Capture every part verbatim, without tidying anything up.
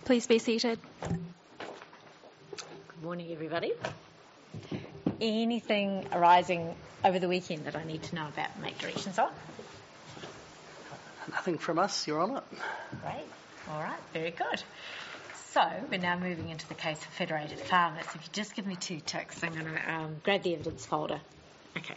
Please be seated. Good morning, everybody. Anything arising over the weekend that I need to know about and make directions on? Nothing from us, Your Honour. Great. All right, very good. So we're now moving into the case of Federated Farmers. If you just give me two ticks, I'm going to um, grab the evidence folder. Okay.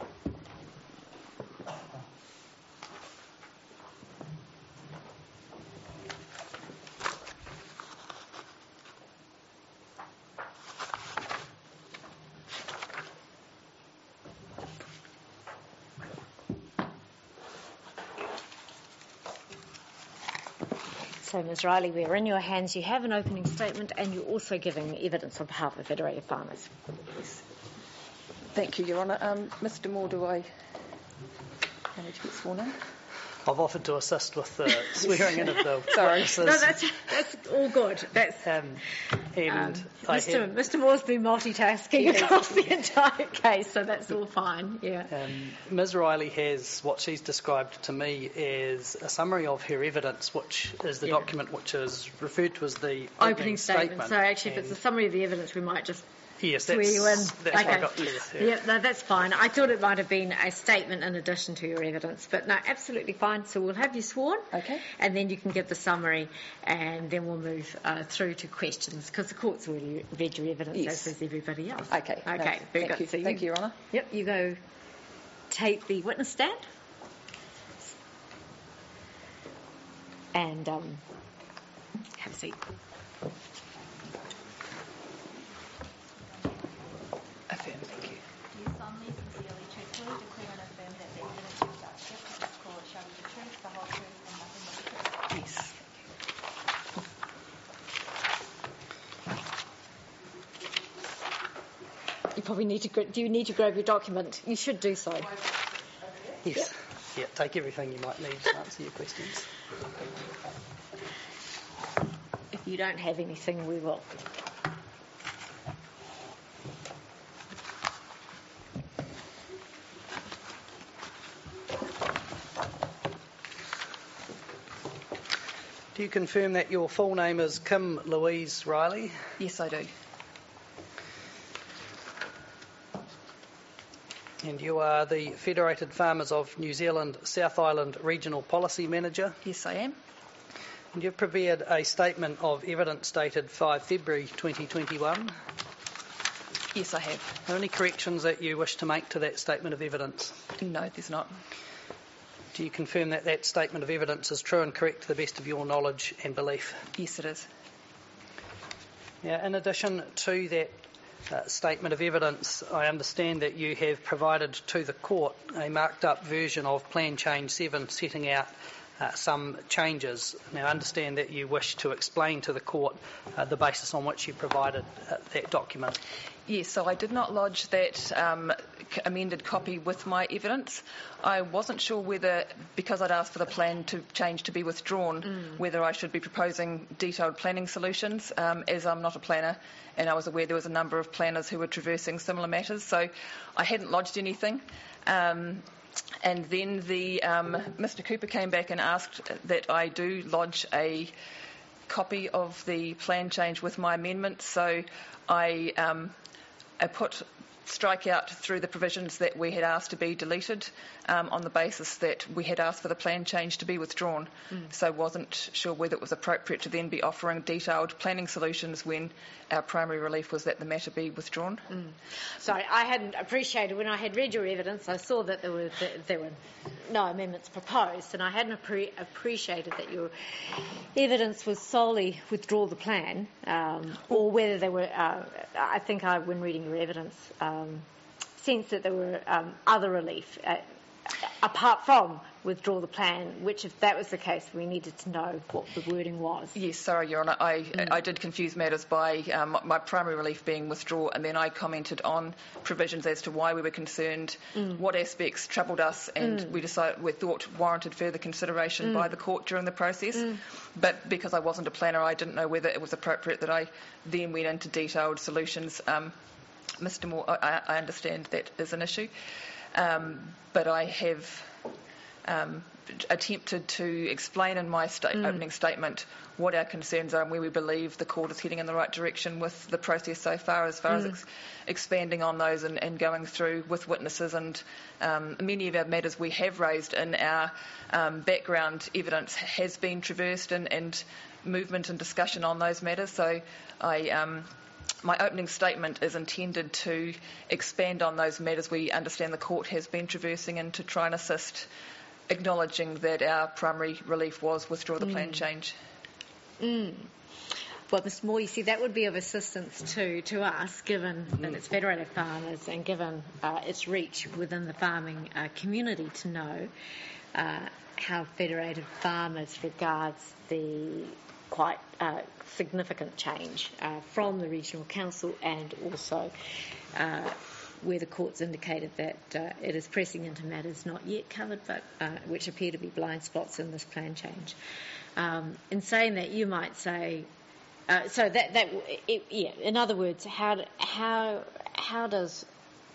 So, Miz Riley, we are in your hands. You have an opening statement and you're also giving evidence on behalf of Federated Farmers. Yes. Thank you, Your Honour. Um, Mister Moore, do I manage to get sworn in? I've offered to assist with the swearing in of the Sorry. witnesses. No, that's, that's all good. That's, um, and um, I Mister have, Mister Moore's been multitasking Yes. across the entire case, so that's all fine. Yeah. um, Miz Riley has what she's described to me as a summary of her evidence, which is the Yeah. document which is referred to as the opening, Opening statement. So actually, if it's a And- summary of the evidence, we might just Yes, swear that's, you in. that's Okay. what I got to. Yeah. Yeah, no, that's fine. I thought it might have been a statement in addition to your evidence, but no, absolutely fine. So we'll have you sworn, Okay. and then you can give the summary, and then we'll move uh, through to questions because the court's already read your evidence, Yes. as has everybody else. Okay. Okay. No, very thank good. you. So Thank you, Your Honour. Yep. You go. Take the witness stand, and um, have a seat. Affirm, thank you. Do you solemnly, sincerely, truthfully declare and affirm that the evidence you about to give in this court shall be the truth, the whole truth, and nothing but the truth? Yes. You probably need to. gra- Do you need to grab your document? You should do so. Yes. Yeah, take everything you might need to answer your questions. If you don't have anything, we will. Do you confirm that your full name is Kim Louise Riley? Yes, I do. And you are the Federated Farmers of New Zealand South Island Regional Policy Manager. Yes, I am. And you've prepared a statement of evidence dated the fifth of February twenty twenty-one. Yes, I have. Are there any corrections that you wish to make to that statement of evidence? No, there's not. Do you confirm that that statement of evidence is true and correct to the best of your knowledge and belief? Yes, it is. Now, in addition to that uh, statement of evidence, I understand that you have provided to the court a marked up version of Plan Change seven setting out uh, some changes. Now, I understand that you wish to explain to the court uh, the basis on which you provided uh, that document. Yes, so I did not lodge that um, c- amended copy with my evidence. I wasn't sure whether, because I'd asked for the plan to change to be withdrawn, mm. whether I should be proposing detailed planning solutions, um, as I'm not a planner, and I was aware there was a number of planners who were traversing similar matters, so I hadn't lodged anything. Um, and then the um, Mister Cooper came back and asked that I do lodge a copy of the plan change with my amendment, so I... Um, I put strike out through the provisions that we had asked to be deleted um, on the basis that we had asked for the plan change to be withdrawn. Mm. So wasn't sure whether it was appropriate to then be offering detailed planning solutions when our primary relief was that the matter be withdrawn. Mm. Sorry, I hadn't appreciated when I had read your evidence. I saw that there were that there were no amendments proposed, and I hadn't appre- appreciated that your evidence was solely withdraw the plan, um, or whether there were. Uh, I think I, when reading your evidence, um, sensed that there were um, other relief uh, apart from withdraw the plan, which if that was the case, we needed to know what the wording was. Yes, sorry, Your Honour, I, Mm. I did confuse matters by um, my primary relief being withdraw, and then I commented on provisions as to why we were concerned, Mm. what aspects troubled us, and Mm. we decided we thought warranted further consideration Mm. by the court during the process. Mm. But because I wasn't a planner, I didn't know whether it was appropriate that I then went into detailed solutions. Um, Mister Moore, I, I understand that is an issue, um, but I have um, attempted to explain in my sta- Mm. opening statement what our concerns are and where we believe the court is heading in the right direction with the process so far, as far Mm. as ex- expanding on those and, and going through with witnesses. And um, many of our matters we have raised in our um, background evidence has been traversed and, and movement and discussion on those matters. So I... Um, My opening statement is intended to expand on those matters we understand the court has been traversing and to try and assist, acknowledging that our primary relief was withdraw the plan change. Mm. Well, Mister Moore, you see, that would be of assistance to, to us, given that it's Federated Farmers and given uh, its reach within the farming uh, community, to know uh, how Federated Farmers regards the quite uh, significant change uh, from the Regional Council, and also uh, where the court's indicated that uh, it is pressing into matters not yet covered, but uh, which appear to be blind spots in this plan change. Um, in saying that, you might say, uh, so that that it, yeah. In other words, how how how does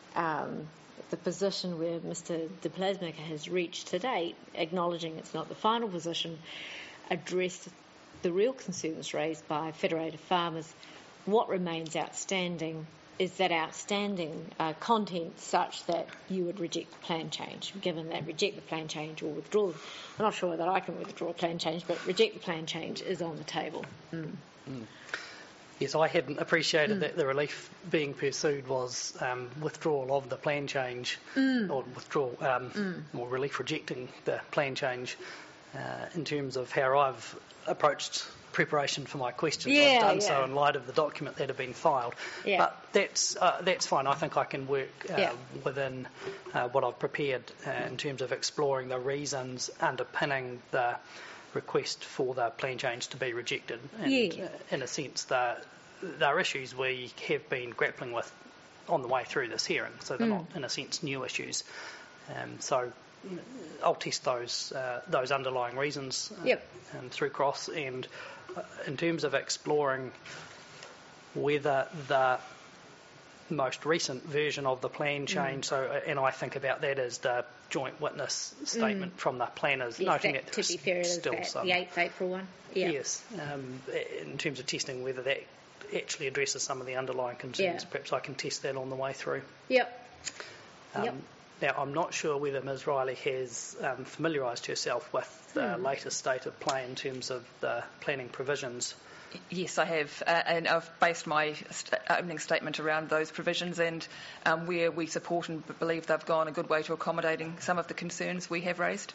um, the position where Mister De Plasmaker has reached to date, acknowledging it's not the final position, address the real concerns raised by Federated Farmers? What remains outstanding? Is that outstanding uh, content such that you would reject the plan change? Given that reject the plan change or withdraw, I'm not sure that I can withdraw a plan change, but reject the plan change is on the table. Mm. Mm. Yes, I hadn't appreciated Mm. that the relief being pursued was um, withdrawal of the plan change, Mm. or withdrawal, um, Mm. or relief rejecting the plan change. Uh, in terms of how I've approached preparation for my questions, Yeah, I've done yeah. so in light of the document that had been filed. Yeah. But that's uh, that's fine. I think I can work uh, Yeah. within uh, what I've prepared uh, in terms of exploring the reasons underpinning the request for the plan change to be rejected. And Yeah. uh, in a sense, they're, they're issues we have been grappling with on the way through this hearing, so they're Mm. not, in a sense, new issues. Um, so I'll test those uh, those underlying reasons uh, Yep. um, through Cross, and uh, in terms of exploring whether the most recent version of the plan change, so uh, and I think about that as the joint witness statement from the planners, Yes, noting that, that to there's be fair, it is still that, some the eighth April one. Yeah. yes, um, in terms of testing whether that actually addresses some of the underlying concerns. Yeah. Perhaps I can test that on the way through. Yep. Um, Yep. Now, I'm not sure whether Miz Riley has um, familiarised herself with the Hmm. latest state of play in terms of the planning provisions. Yes, I have, uh, and I've based my st- opening statement around those provisions and um, where we support and b- believe they've gone a good way to accommodating some of the concerns we have raised.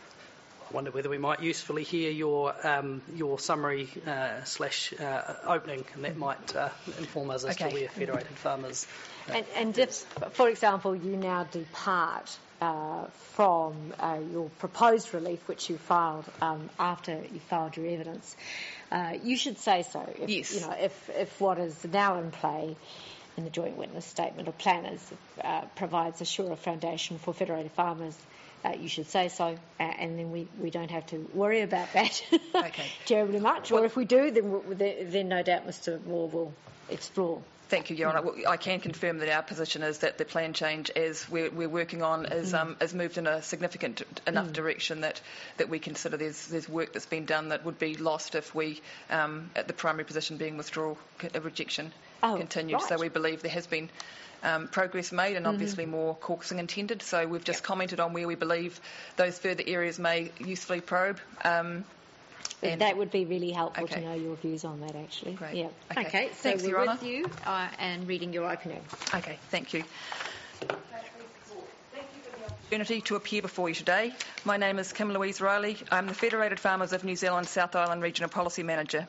I wonder whether we might usefully hear your um, your summary uh, slash uh, opening, and that might uh, inform us as Okay. to where Federated Farmers. Uh, And, and if, for example, you now depart uh, from uh, your proposed relief, which you filed um, after you filed your evidence, uh, you should say so. If, Yes. You know, if, if what is now in play in the joint witness statement of planners uh, provides a surer foundation for Federated Farmers, uh, you should say so, uh, and then we, we don't have to worry about that Okay. terribly much. Or if we do, then, we, then, then no doubt Mister Moore will explore. Thank you, Your Honour. Well, I can confirm that our position is that the plan change, as we're, we're working on, is um, is moved in a significant enough direction that, that we consider there's there's work that's been done that would be lost if we, um, at the primary position being withdrawal, a rejection Oh, continued. So right. we believe there has been um, progress made and obviously more caucusing intended. So we've just commented on where we believe those further areas may usefully probe. Um, And- That would be really helpful Okay. to know your views on that, actually. Great. Yeah. Okay. Okay. So Thanks, we're Your with Honour. you uh, and reading your opening. Okay, thank you. Thank you for the opportunity to appear before you today. My name is Kim Louise Riley. I'm the Federated Farmers of New Zealand South Island Regional Policy Manager.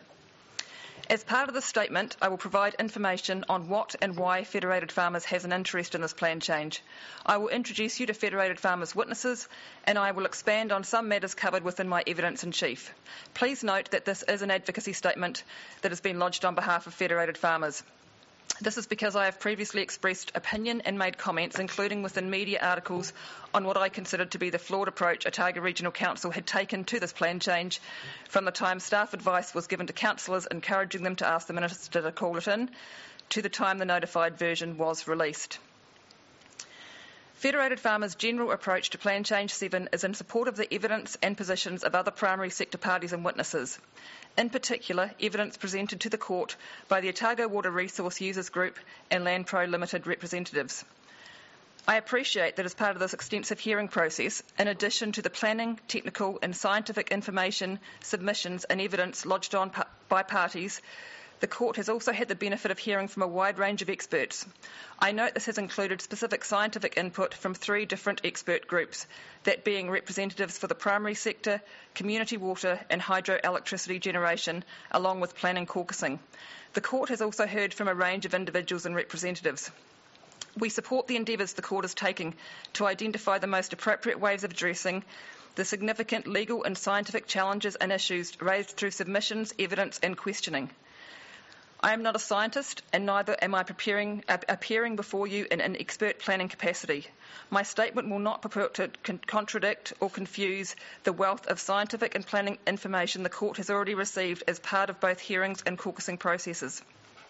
As part of this statement, I will provide information on what and why Federated Farmers has an interest in this plan change. I will introduce you to Federated Farmers witnesses, and I will expand on some matters covered within my evidence in chief. Please note that this is an advocacy statement that has been lodged on behalf of Federated Farmers. This is because I have previously expressed opinion and made comments, including within media articles, on what I considered to be the flawed approach Otago Regional Council had taken to this plan change from the time staff advice was given to councillors encouraging them to ask the Minister to call it in, to the time the notified version was released. Federated Farmers' general approach to Plan Change seven is in support of the evidence and positions of other primary sector parties and witnesses. In particular, evidence presented to the court by the Otago Water Resource Users Group and LandPro Limited representatives. I appreciate that as part of this extensive hearing process, in addition to the planning, technical and scientific information, submissions and evidence lodged on by parties, the court has also had the benefit of hearing from a wide range of experts. I note this has included specific scientific input from three different expert groups, that being representatives for the primary sector, community water and hydroelectricity generation, along with planning caucusing. The court has also heard from a range of individuals and representatives. We support the endeavours the court is taking to identify the most appropriate ways of addressing the significant legal and scientific challenges and issues raised through submissions, evidence and questioning. I am not a scientist, and neither am I preparing, uh, appearing before you in an expert planning capacity. My statement will not purport to con- contradict or confuse the wealth of scientific and planning information the court has already received as part of both hearings and caucusing processes.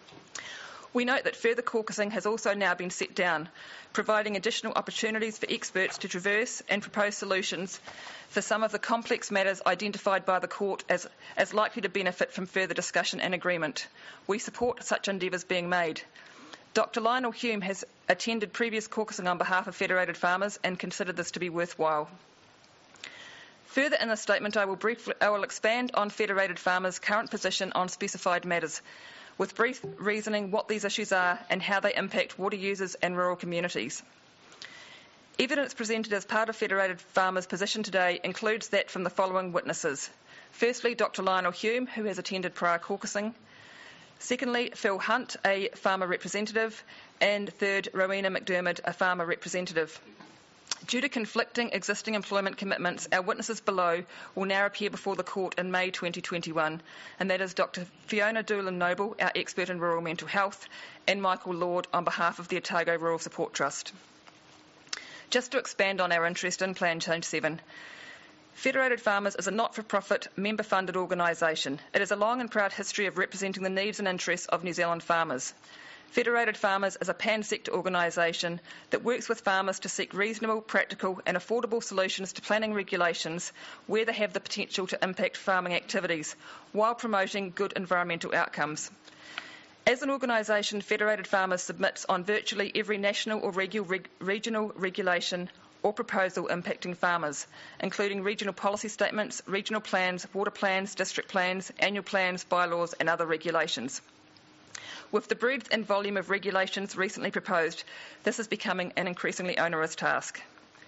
We note that further caucusing has also now been set down, providing additional opportunities for experts to traverse and propose solutions for some of the complex matters identified by the court as, as likely to benefit from further discussion and agreement. We support such endeavours being made. Doctor Lionel Hume has attended previous caucusing on behalf of Federated Farmers and considered this to be worthwhile. Further in the statement, I will, briefly, I will expand on Federated Farmers' current position on specified matters, with brief reasoning what these issues are and how they impact water users and rural communities. Evidence presented as part of Federated Farmers' position today includes that from the following witnesses. Firstly, Doctor Lionel Hume, who has attended prior caucusing. Secondly, Phil Hunt, a farmer representative. And third, Rowena McDermott, a farmer representative. Due to conflicting existing employment commitments, our witnesses below will now appear before the court in May twenty twenty-one, and that is Doctor Fiona Doolan-Noble, our expert in rural mental health, and Michael Lord on behalf of the Otago Rural Support Trust. Just to expand on our interest in Plan Change seven, Federated Farmers is a not-for-profit, member-funded organisation. It has a long and proud history of representing the needs and interests of New Zealand farmers. Federated Farmers is a pan-sector organisation that works with farmers to seek reasonable, practical and affordable solutions to planning regulations where they have the potential to impact farming activities, while promoting good environmental outcomes. As an organisation, Federated Farmers submits on virtually every national or regional regulation or proposal impacting farmers, including regional policy statements, regional plans, water plans, district plans, annual plans, bylaws and other regulations. With the breadth and volume of regulations recently proposed, this is becoming an increasingly onerous task.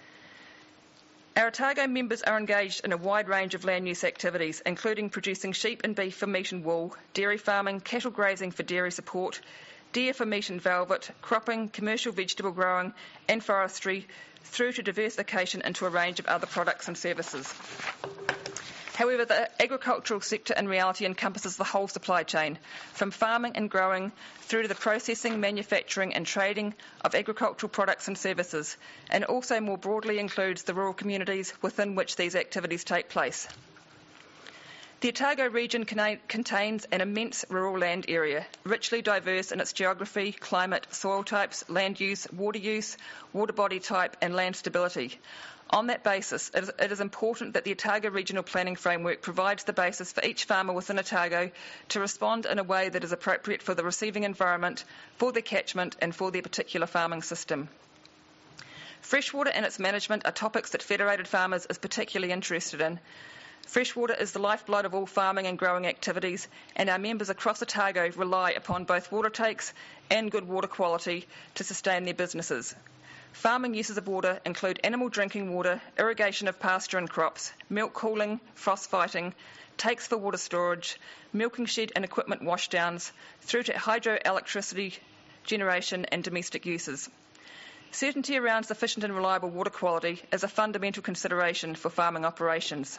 Our Otago members are engaged in a wide range of land use activities, including producing sheep and beef for meat and wool, dairy farming, cattle grazing for dairy support, deer for meat and velvet, cropping, commercial vegetable growing and forestry, through to diversification into a range of other products and services. However, the agricultural sector in reality encompasses the whole supply chain, from farming and growing through to the processing, manufacturing and trading of agricultural products and services, and also more broadly includes the rural communities within which these activities take place. The Otago region contains an immense rural land area, richly diverse in its geography, climate, soil types, land use, water use, water body type and land stability. On that basis, it is important that the Otago Regional Planning Framework provides the basis for each farmer within Otago to respond in a way that is appropriate for the receiving environment, for their catchment and for their particular farming system. Freshwater and its management are topics that Federated Farmers is particularly interested in. Freshwater is the lifeblood of all farming and growing activities, and our members across Otago rely upon both water takes and good water quality to sustain their businesses. Farming uses of water include animal drinking water, irrigation of pasture and crops, milk cooling, frost fighting, takes for water storage, milking shed and equipment washdowns, through to hydroelectricity generation and domestic uses. Certainty around sufficient and reliable water quality is a fundamental consideration for farming operations.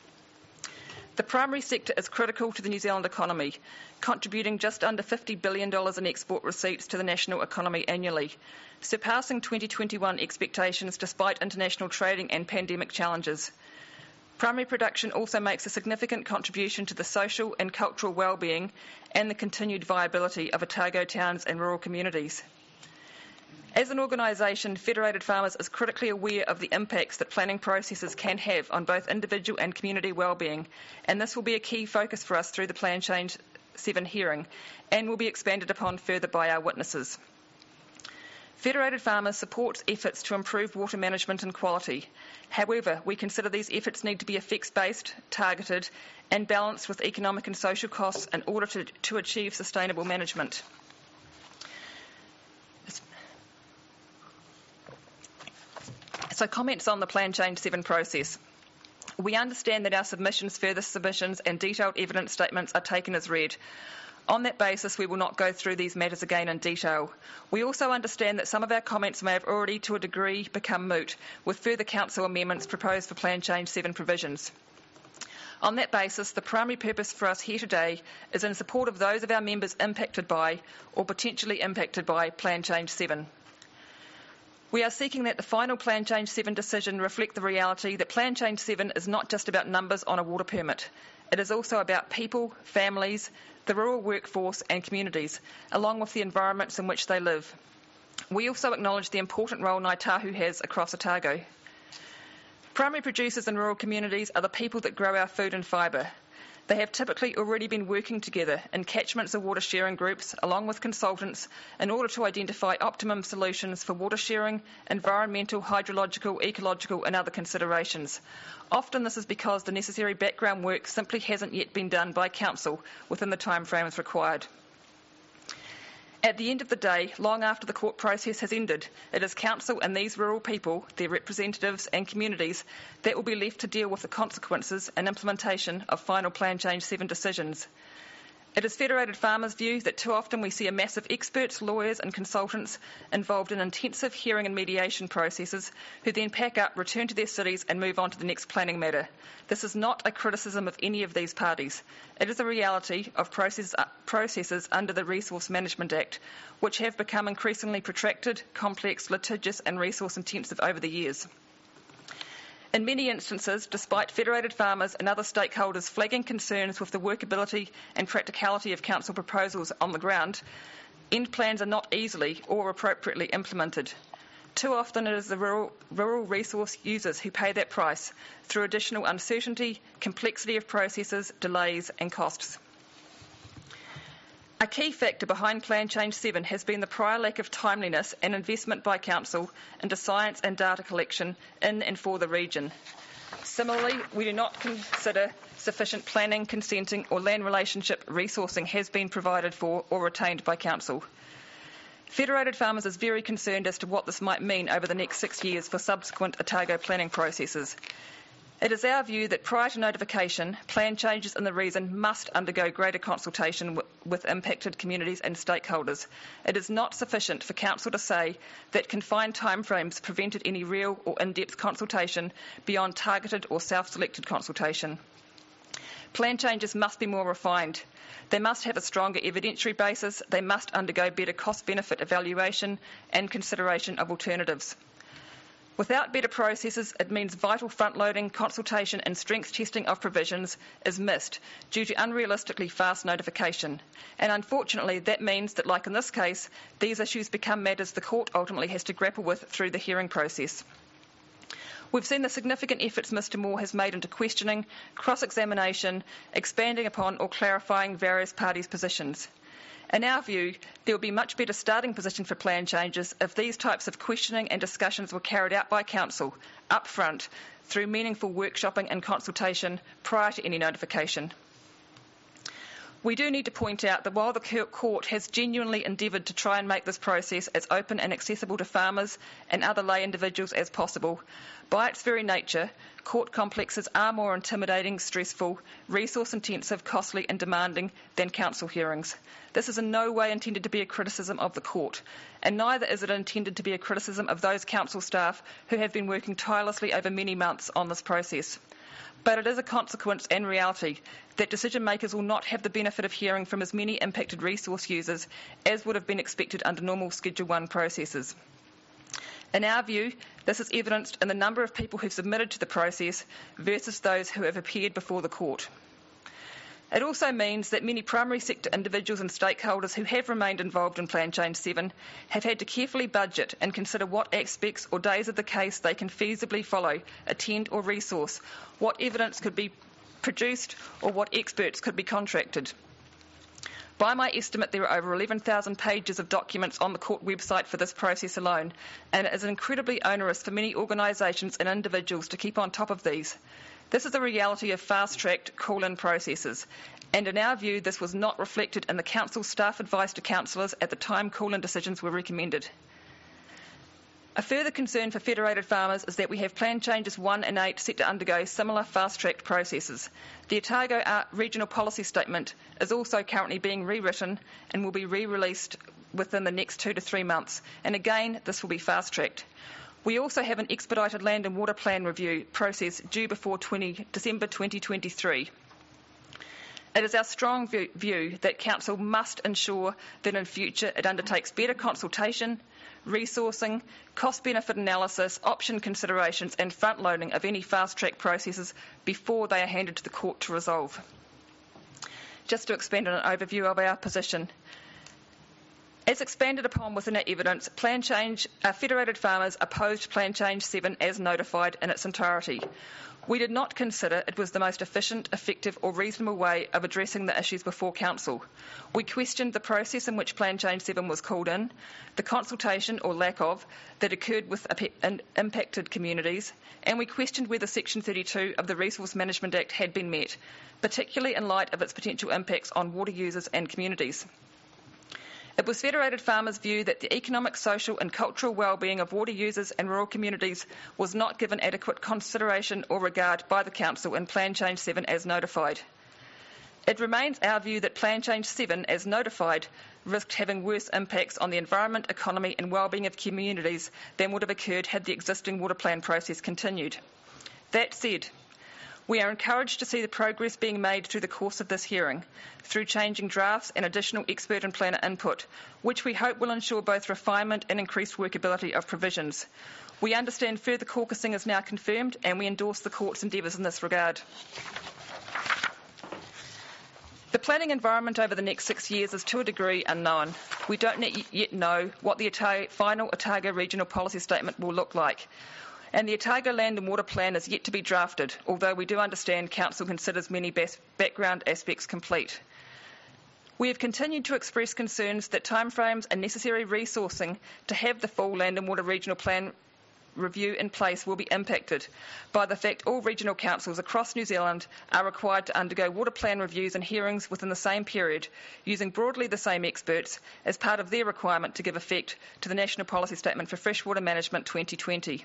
The primary sector is critical to the New Zealand economy, contributing just under fifty billion dollars in export receipts to the national economy annually, surpassing twenty twenty-one expectations despite international trading and pandemic challenges. Primary production also makes a significant contribution to the social and cultural well-being and the continued viability of Otago towns and rural communities. As an organisation, Federated Farmers is critically aware of the impacts that planning processes can have on both individual and community wellbeing, and this will be a key focus for us through the Plan Change seven hearing, and will be expanded upon further by our witnesses. Federated Farmers supports efforts to improve water management and quality. However, we consider these efforts need to be effects-based, targeted, and balanced with economic and social costs in order to, to achieve sustainable management. So comments on the Plan Change seven process. We understand that our submissions, further submissions and detailed evidence statements are taken as read. On that basis, we will not go through these matters again in detail. We also understand that some of our comments may have already, to a degree, become moot, with further council amendments proposed for Plan Change seven provisions. On that basis, the primary purpose for us here today is in support of those of our members impacted by or potentially impacted by Plan Change seven. We are seeking that the final Plan Change seven decision reflect the reality that Plan Change seven is not just about numbers on a water permit. It is also about people, families, the rural workforce and communities, along with the environments in which they live. We also acknowledge the important role Ngāi Tahu has across Otago. Primary producers in rural communities are the people that grow our food and fibre. They have typically already been working together in catchments or water sharing groups, along with consultants, in order to identify optimum solutions for water sharing, environmental, hydrological, ecological and other considerations. Often this is because the necessary background work simply hasn't yet been done by council within the timeframes required. At the end of the day, long after the court process has ended, it is council and these rural people, their representatives and communities, that will be left to deal with the consequences and implementation of final Plan Change seven decisions. It is Federated Farmers' view that too often we see a mass of experts, lawyers and consultants involved in intensive hearing and mediation processes who then pack up, return to their cities and move on to the next planning matter. This is not a criticism of any of these parties. It is a reality of process, uh, processes under the Resource Management Act, which have become increasingly protracted, complex, litigious and resource intensive over the years. In many instances, despite Federated Farmers and other stakeholders flagging concerns with the workability and practicality of council proposals on the ground, end plans are not easily or appropriately implemented. Too often it is the rural, rural resource users who pay that price through additional uncertainty, complexity of processes, delays and costs. A key factor behind Plan Change seven has been the prior lack of timeliness and investment by Council into science and data collection in and for the region. Similarly, we do not consider sufficient planning, consenting or land relationship resourcing has been provided for or retained by Council. Federated Farmers is very concerned as to what this might mean over the next six years for subsequent Otago planning processes. It is our view that prior to notification, plan changes in the region must undergo greater consultation w- with impacted communities and stakeholders. It is not sufficient for Council to say that confined timeframes prevented any real or in-depth consultation beyond targeted or self-selected consultation. Plan changes must be more refined. They must have a stronger evidentiary basis. They must undergo better cost-benefit evaluation and consideration of alternatives. Without better processes, it means vital front-loading, consultation and strength testing of provisions is missed due to unrealistically fast notification. And unfortunately, that means that, like in this case, these issues become matters the court ultimately has to grapple with through the hearing process. We've seen the significant efforts Mr Moore has made into questioning, cross-examination, expanding upon or clarifying various parties' positions. In our view, there will be a much better starting position for plan changes if these types of questioning and discussions were carried out by Council up front through meaningful workshopping and consultation prior to any notification. We do need to point out that while the court has genuinely endeavoured to try and make this process as open and accessible to farmers and other lay individuals as possible, by its very nature, court complexes are more intimidating, stressful, resource-intensive, costly and demanding than council hearings. This is in no way intended to be a criticism of the court, and neither is it intended to be a criticism of those council staff who have been working tirelessly over many months on this process. But it is a consequence and reality that decision makers will not have the benefit of hearing from as many impacted resource users as would have been expected under normal Schedule one processes. In our view, this is evidenced in the number of people who have submitted to the process versus those who have appeared before the court. It also means that many primary sector individuals and stakeholders who have remained involved in Plan Change seven have had to carefully budget and consider what aspects or days of the case they can feasibly follow, attend or resource, what evidence could be produced or what experts could be contracted. By my estimate, there are over eleven thousand pages of documents on the court website for this process alone, and it is incredibly onerous for many organisations and individuals to keep on top of these. This is the reality of fast-tracked call-in processes, and in our view, this was not reflected in the Council's staff advice to councillors at the time call-in decisions were recommended. A further concern for federated farmers is that we have plan changes one and eight set to undergo similar fast-tracked processes. The Otago Regional Policy Statement is also currently being rewritten and will be re-released within the next two to three months, and again, this will be fast-tracked. We also have an expedited land and water plan review process due before December twenty twenty-three. It is our strong view that Council must ensure that in future it undertakes better consultation, resourcing, cost-benefit analysis, option considerations and front-loading of any fast-track processes before they are handed to the court to resolve. Just to expand on an overview of our position. As expanded upon within our evidence, Plan Change, uh, Federated Farmers opposed Plan Change seven as notified in its entirety. We did not consider it was the most efficient, effective or reasonable way of addressing the issues before Council. We questioned the process in which Plan Change seven was called in, the consultation or lack of that occurred with impacted communities, and we questioned whether Section thirty-two of the Resource Management Act had been met, particularly in light of its potential impacts on water users and communities. It was Federated Farmers' view that the economic, social and cultural well-being of water users and rural communities was not given adequate consideration or regard by the Council in Plan Change seven as notified. It remains our view that Plan Change seven as notified risked having worse impacts on the environment, economy and well-being of communities than would have occurred had the existing water plan process continued. That said, we are encouraged to see the progress being made through the course of this hearing, through changing drafts and additional expert and planner input, which we hope will ensure both refinement and increased workability of provisions. We understand further caucusing is now confirmed and we endorse the Court's endeavours in this regard. The planning environment over the next six years is to a degree unknown. We don't yet know what the final Otago Regional Policy Statement will look like. And the Otago Land and Water Plan is yet to be drafted, although we do understand Council considers many background aspects complete. We have continued to express concerns that timeframes and necessary resourcing to have the full Land and Water Regional Plan review in place will be impacted by the fact all regional councils across New Zealand are required to undergo water plan reviews and hearings within the same period, using broadly the same experts as part of their requirement to give effect to the National Policy Statement for Freshwater Management twenty twenty.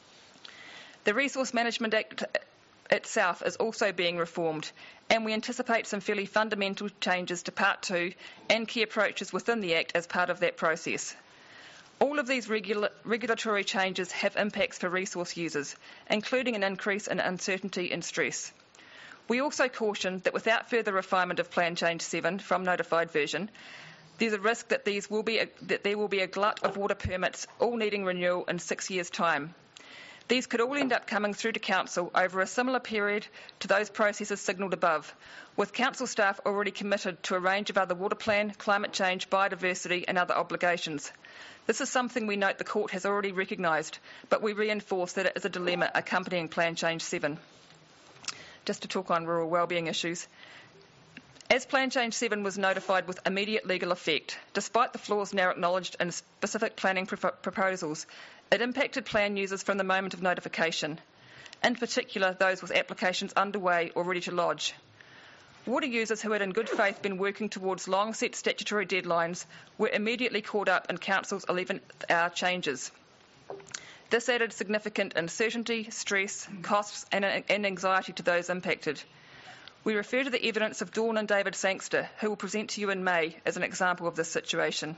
The Resource Management Act itself is also being reformed, and we anticipate some fairly fundamental changes to Part two and key approaches within the Act as part of that process. All of these regula- regulatory changes have impacts for resource users, including an increase in uncertainty and stress. We also caution that without further refinement of Plan Change seven from notified version, there's a risk that, these will be a, that there will be a glut of water permits all needing renewal in six years' time. These could all end up coming through to Council over a similar period to those processes signalled above, with Council staff already committed to a range of other water plan, climate change, biodiversity and other obligations. This is something we note the Court has already recognised, but we reinforce that it is a dilemma accompanying Plan Change seven. Just to talk on rural wellbeing issues. As Plan Change seven was notified with immediate legal effect, despite the flaws now acknowledged in specific planning pro- proposals, it impacted plan users from the moment of notification, in particular those with applications underway or ready to lodge. Water users who had in good faith been working towards long-set statutory deadlines were immediately caught up in Council's eleventh hour changes. This added significant uncertainty, stress, costs and, and anxiety to those impacted. We refer to the evidence of Dawn and David Sangster, who will present to you in May, as an example of this situation.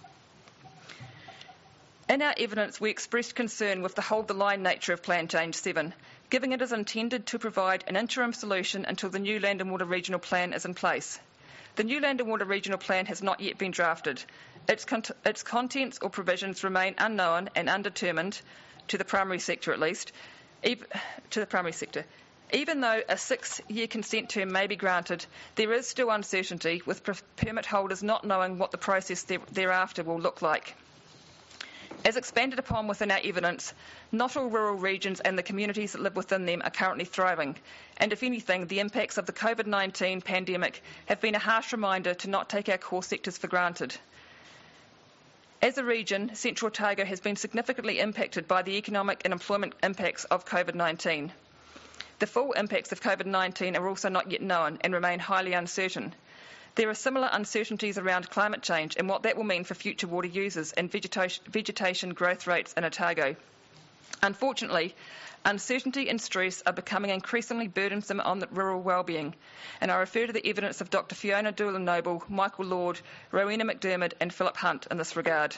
In our evidence, we expressed concern with the hold-the-line nature of Plan Change seven, given it is intended to provide an interim solution until the new Land and Water Regional Plan is in place. The new Land and Water Regional Plan has not yet been drafted. Its, con- its contents or provisions remain unknown and undetermined, to the primary sector at least, ev- to the primary sector. Even though a six-year consent term may be granted, there is still uncertainty, with permit holders not knowing what the process thereafter will look like. As expanded upon within our evidence, not all rural regions and the communities that live within them are currently thriving, and if anything, the impacts of the COVID nineteen pandemic have been a harsh reminder to not take our core sectors for granted. As a region, Central Otago has been significantly impacted by the economic and employment impacts of COVID nineteen. The full impacts of COVID nineteen are also not yet known and remain highly uncertain. There are similar uncertainties around climate change and what that will mean for future water users and vegetation, vegetation growth rates in Otago. Unfortunately, uncertainty and stress are becoming increasingly burdensome on the rural wellbeing, and I refer to the evidence of Doctor Fiona Doolan-Noble, Michael Lord, Rowena McDermott and Philip Hunt in this regard.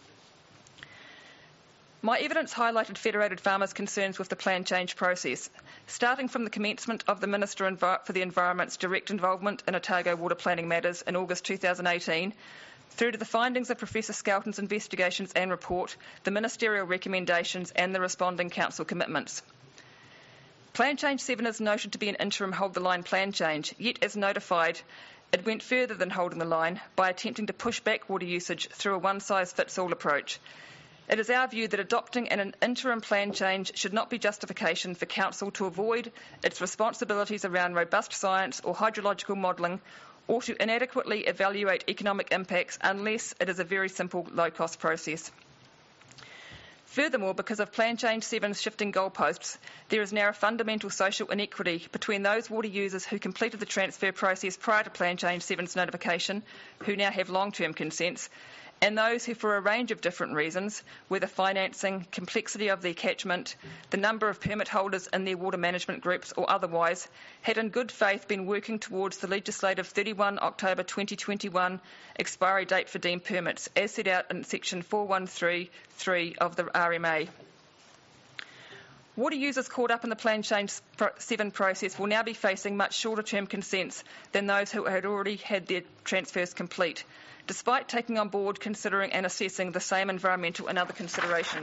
My evidence highlighted Federated Farmers' concerns with the plan change process, starting from the commencement of the Minister for the Environment's direct involvement in Otago water planning matters in August two thousand eighteen, through to the findings of Professor Skelton's investigations and report, the ministerial recommendations and the responding council commitments. Plan Change seven is noted to be an interim hold-the-line plan change, yet as notified, it went further than holding the line by attempting to push back water usage through a one-size-fits-all approach. It is our view that adopting an interim plan change should not be justification for Council to avoid its responsibilities around robust science or hydrological modelling, or to inadequately evaluate economic impacts unless it is a very simple, low-cost process. Furthermore, because of Plan Change seven's shifting goalposts, there is now a fundamental social inequity between those water users who completed the transfer process prior to Plan Change seven's notification, who now have long-term consents, and those who, for a range of different reasons, whether financing, complexity of their catchment, the number of permit holders in their water management groups or otherwise, had in good faith been working towards the legislative thirty-first October twenty twenty-one expiry date for deemed permits, as set out in section four one three three of the R M A. Water users caught up in the Plan Change seven process will now be facing much shorter term consents than those who had already had their transfers complete, despite taking on board, considering and assessing the same environmental and other considerations.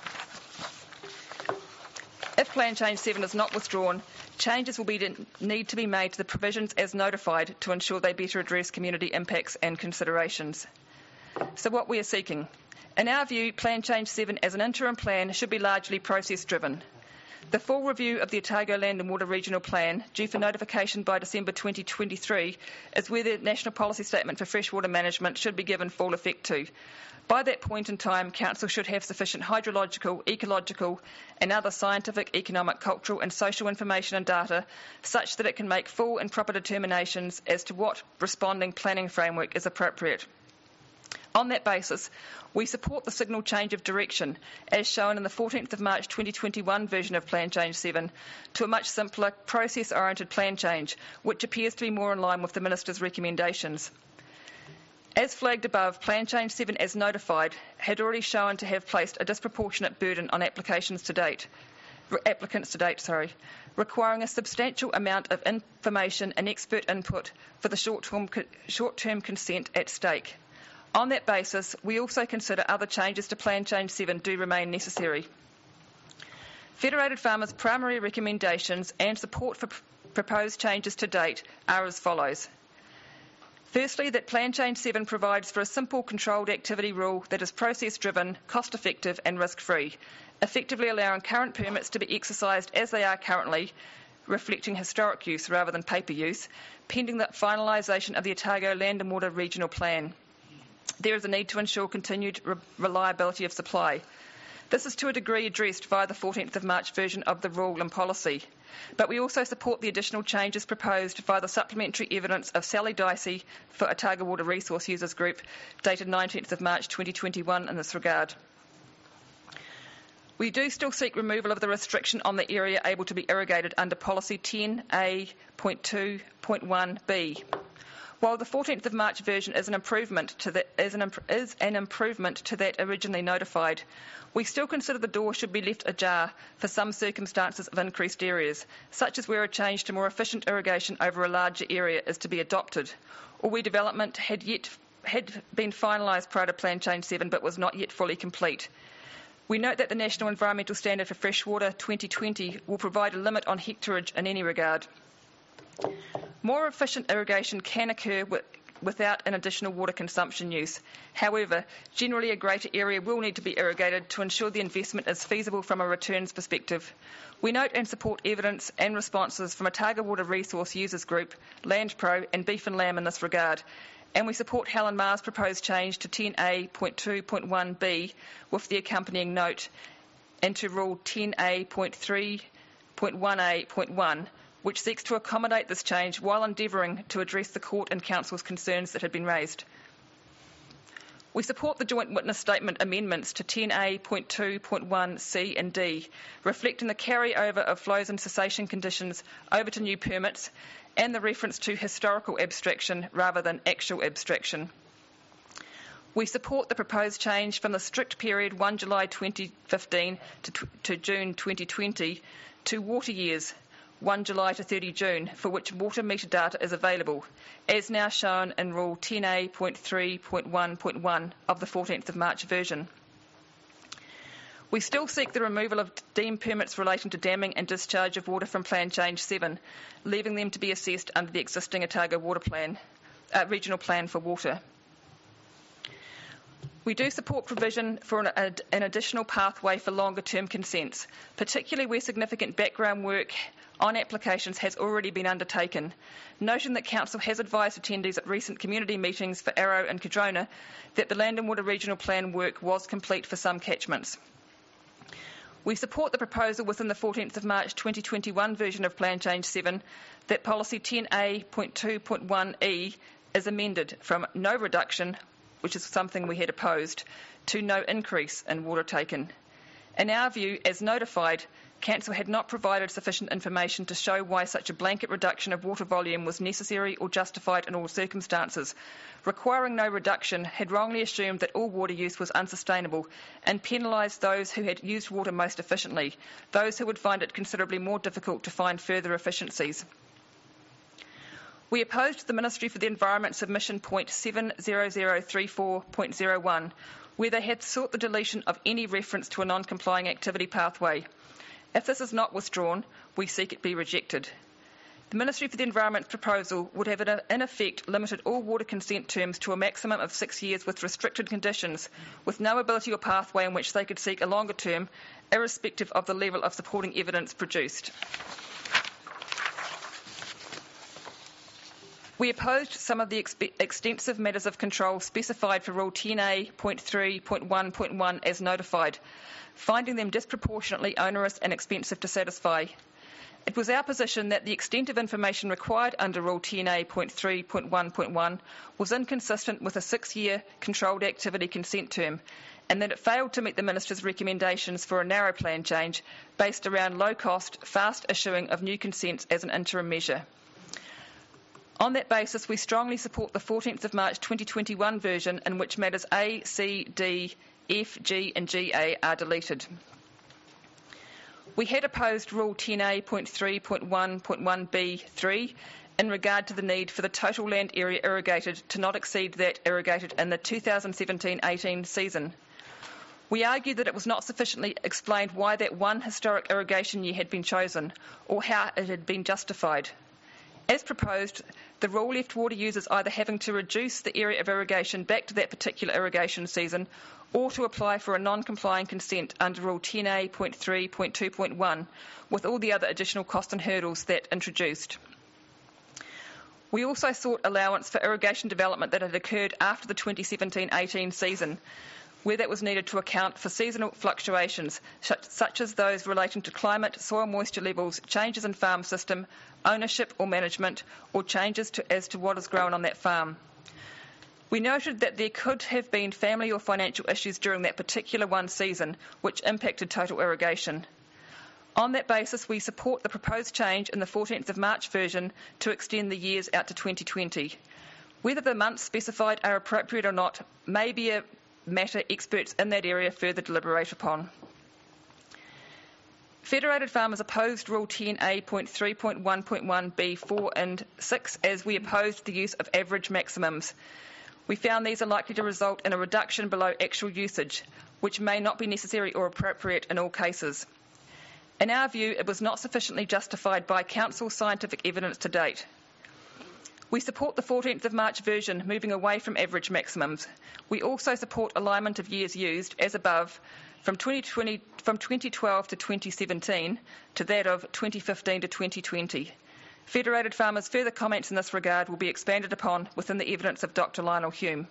If Plan Change seven is not withdrawn, changes will be to, need to be made to the provisions as notified to ensure they better address community impacts and considerations. So what we are seeking. In our view, Plan Change seven as an interim plan should be largely process-driven. The full review of the Otago Land and Water Regional Plan, due for notification by December twenty twenty-three, is where the National Policy Statement for Freshwater Management should be given full effect to. By that point in time, Council should have sufficient hydrological, ecological and other scientific, economic, cultural and social information and data such that it can make full and proper determinations as to what responding planning framework is appropriate. On that basis, we support the signal change of direction, as shown in the fourteenth of March twenty twenty-one version of Plan Change seven, to a much simpler, process-oriented plan change, which appears to be more in line with the Minister's recommendations. As flagged above, Plan Change seven, as notified, had already shown to have placed a disproportionate burden on applications to date, applicants to date, sorry, requiring a substantial amount of information and expert input for the short-term, short-term consent at stake. On that basis, we also consider other changes to Plan Change seven do remain necessary. Federated Farmers' primary recommendations and support for pr- proposed changes to date are as follows. Firstly, that Plan Change seven provides for a simple controlled activity rule that is process-driven, cost-effective and risk-free, effectively allowing current permits to be exercised as they are currently, reflecting historic use rather than paper use, pending the finalisation of the Otago Land and Water Regional Plan. There is a need to ensure continued re- reliability of supply. This is to a degree addressed via the fourteenth of March version of the rule and policy. But we also support the additional changes proposed via the supplementary evidence of Sally Dicey for Otago Water Resource Users Group, dated nineteenth of March twenty twenty-one in this regard. We do still seek removal of the restriction on the area able to be irrigated under Policy ten A point two point one B. While the fourteenth of March version is an improvement to the, is, an, is an improvement to that originally notified, we still consider the door should be left ajar for some circumstances of increased areas, such as where a change to more efficient irrigation over a larger area is to be adopted, or where development had yet had been finalised prior to Plan Change seven but was not yet fully complete. We note that the National Environmental Standard for Freshwater twenty twenty will provide a limit on hectareage in any regard. More efficient irrigation can occur with, without an additional water consumption use. However, generally a greater area will need to be irrigated to ensure the investment is feasible from a returns perspective. We note and support evidence and responses from Otago Water Resource Users Group, LandPro and Beef and Lamb in this regard. And we support Helen Maher's proposed change to ten A point two point one B with the accompanying note and to Rule ten A point three point one A point one, which seeks to accommodate this change while endeavouring to address the Court and Council's concerns that had been raised. We support the Joint Witness Statement amendments to ten A point two point one C and D, reflecting the carryover of flows and cessation conditions over to new permits and the reference to historical abstraction rather than actual abstraction. We support the proposed change from the strict period the first of July twenty fifteen to, to June twenty twenty to water years the first of July to thirtieth of June, for which water meter data is available, as now shown in Rule ten A point three point one point one of the fourteenth of March version. We still seek the removal of deemed permits relating to damming and discharge of water from Plan Change seven, leaving them to be assessed under the existing Otago Water Plan, uh, Regional Plan for Water. We do support provision for an, a, an additional pathway for longer-term consents, particularly where significant background work on applications has already been undertaken, noting that Council has advised attendees at recent community meetings for Arrow and Cadrona that the Land and Water Regional Plan work was complete for some catchments. We support the proposal within the fourteenth of March twenty twenty-one version of Plan Change seven that Policy ten A point two point one E is amended from no reduction, which is something we had opposed, to no increase in water taken. In our view, as notified, Council had not provided sufficient information to show why such a blanket reduction of water volume was necessary or justified in all circumstances. Requiring no reduction had wrongly assumed that all water use was unsustainable and penalised those who had used water most efficiently, those who would find it considerably more difficult to find further efficiencies. We opposed the Ministry for the Environment submission point seven zero zero three four point zero one, where they had sought the deletion of any reference to a non-complying activity pathway. If this is not withdrawn, we seek it be rejected. The Ministry for the Environment's proposal would have in effect limited all water consent terms to a maximum of six years with restricted conditions, with no ability or pathway in which they could seek a longer term, irrespective of the level of supporting evidence produced. We opposed some of the exp- extensive matters of control specified for Rule ten A point three point one point one as notified, finding them disproportionately onerous and expensive to satisfy. It was our position that the extent of information required under Rule ten A point three point one point one was inconsistent with a six-year controlled activity consent term, and that it failed to meet the Minister's recommendations for a narrow plan change based around low-cost, fast issuing of new consents as an interim measure. On that basis, we strongly support the fourteenth of March twenty twenty-one version in which matters A, C, D, F, G and G A are deleted. We had opposed Rule ten A point three point one point one B three in regard to the need for the total land area irrigated to not exceed that irrigated in the two thousand seventeen eighteen season. We argued that it was not sufficiently explained why that one historic irrigation year had been chosen or how it had been justified. As proposed, the rule left water users either having to reduce the area of irrigation back to that particular irrigation season or to apply for a non-complying consent under Rule ten A point three point two point one with all the other additional costs and hurdles that introduced. We also sought allowance for irrigation development that had occurred after the twenty seventeen eighteen season, where that was needed to account for seasonal fluctuations, such as those relating to climate, soil moisture levels, changes in farm system, ownership or management, or changes to, as to what is grown on that farm. We noted that there could have been family or financial issues during that particular one season, which impacted total irrigation. On that basis, we support the proposed change in the fourteenth of March version to extend the years out to twenty twenty. Whether the months specified are appropriate or not may be a matter experts in that area further deliberate upon. Federated Farmers opposed Rule ten A point three point one point one B four and six as we opposed the use of average maximums. We found these are likely to result in a reduction below actual usage, which may not be necessary or appropriate in all cases. In our view, it was not sufficiently justified by Council scientific evidence to date. We support the fourteenth of March version, moving away from average maximums. We also support alignment of years used, as above, from, twenty twenty, from twenty twelve to twenty seventeen to that of twenty fifteen to twenty twenty. Federated Farmers' further comments in this regard will be expanded upon within the evidence of Doctor Lionel Hume.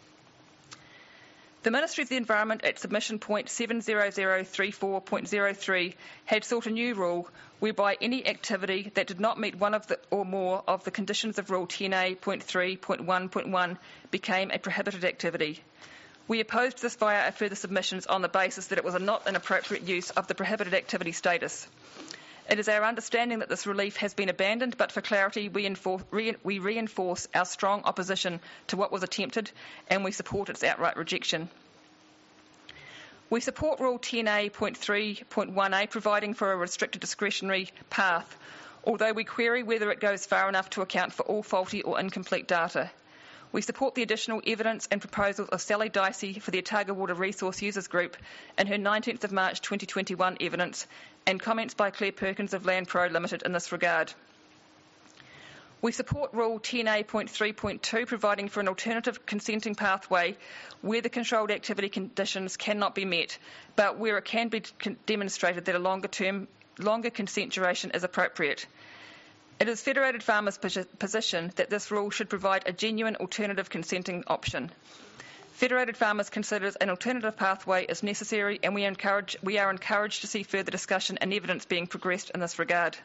The Ministry of the Environment at submission point seven zero zero three four point zero three had sought a new rule whereby any activity that did not meet one of the or more of the conditions of Rule ten A point three point one point one became a prohibited activity. We opposed this via our further submissions on the basis that it was a not an appropriate use of the prohibited activity status. It is our understanding that this relief has been abandoned, but for clarity, we, enforce, re, we reinforce our strong opposition to what was attempted, and we support its outright rejection. We support Rule ten A point three point one A, providing for a restricted discretionary path, although we query whether it goes far enough to account for all faulty or incomplete data. We support the additional evidence and proposals of Sally Dicey for the Otago Water Resource Users Group in her nineteenth of March twenty twenty-one evidence, and comments by Claire Perkins of LandPro Limited in this regard. We support Rule ten A point three point two, providing for an alternative consenting pathway where the controlled activity conditions cannot be met, but where it can be demonstrated that a longer term, longer consent duration is appropriate. It is Federated Farmers' position that this rule should provide a genuine alternative consenting option. Federated Farmers considers an alternative pathway is necessary, and we, encourage, we are encouraged to see further discussion and evidence being progressed in this regard.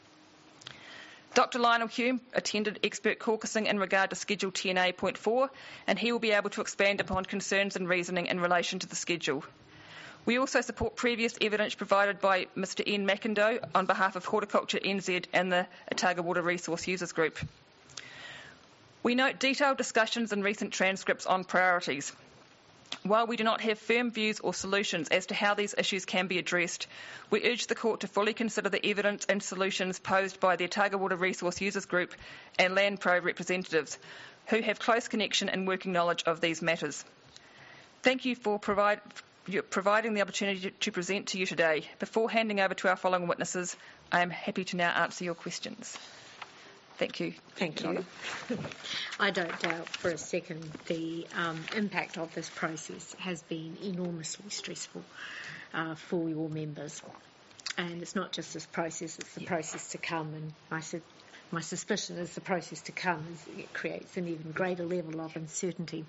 Doctor Lionel Hume attended expert caucusing in regard to Schedule ten A point four, and he will be able to expand upon concerns and reasoning in relation to the schedule. We also support previous evidence provided by Mr Ian McIndoe on behalf of Horticulture N Z and the Otago Water Resource Users Group. We note detailed discussions and recent transcripts on priorities. While we do not have firm views or solutions as to how these issues can be addressed, we urge the Court to fully consider the evidence and solutions posed by the Otago Water Resource Users Group and LandPro representatives, who have close connection and working knowledge of these matters. Thank you for provide, providing the opportunity to present to you today. Before handing over to our following witnesses, I am happy to now answer your questions. Thank you. Thank you. I don't doubt for a second the um, impact of this process has been enormously stressful uh, for your members. And it's not just this process, it's the yeah. process to come. And I said, my suspicion is the process to come is it creates an even greater level of uncertainty.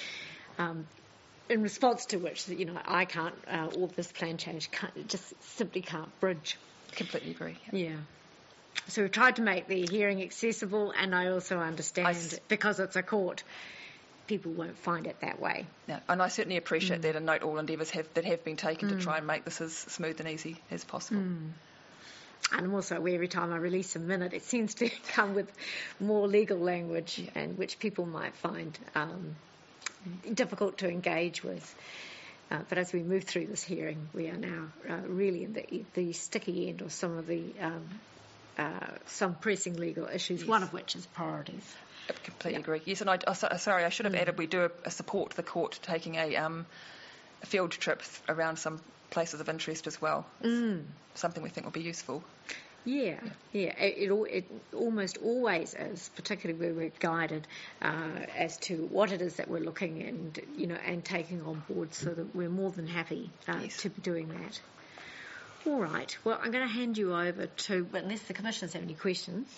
Um, in response to which, you know, I can't, uh, all this plan change can't, just simply can't bridge. Completely agree. Yeah. yeah. So we've tried to make the hearing accessible, and I also understand I, because it's a court, people won't find it that way. No, and I certainly appreciate mm. that and note all endeavours have, that have been taken mm. to try and make this as smooth and easy as possible. Mm. And I'm also aware every time I release a minute, it seems to come with more legal language, yeah. and which people might find um, difficult to engage with. Uh, but as we move through this hearing, we are now uh, really in the, the sticky end of some of the um, uh, some pressing legal issues, yes. one of which is priorities. I completely yeah. agree. Yes, and I, oh, sorry, I should have mm. added we do a, a support the court taking a, um, a field trip around some places of interest as well. Mm. Something we think will be useful. Yeah, yeah. yeah. It, it, it almost always is, particularly where we're guided uh, as to what it is that we're looking and you know and taking on board, so that we're more than happy uh, yes. to be doing that. All right. Well, I'm going to hand you over to, but unless the commissioners have any questions,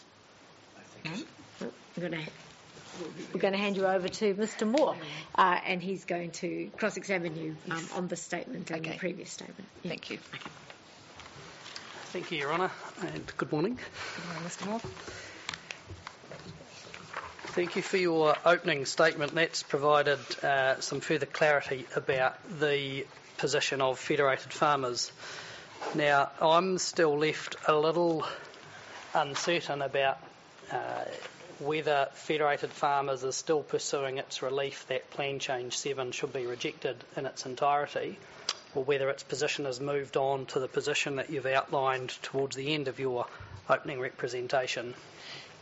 I think no? I'm going to. We're going to hand you over to Mister Moore, uh, and he's going to cross-examine you um, yes. on this statement and okay. the previous statement. Yeah. Thank you. Okay. Thank you, Your Honour, and good morning. Good morning, Mister Moore. Thank you for your opening statement. That's provided uh, some further clarity about the position of Federated Farmers. Now, I'm still left a little uncertain about uh, whether Federated Farmers is still pursuing its relief that Plan Change seven should be rejected in its entirety, or whether its position has moved on to the position that you've outlined towards the end of your opening representation.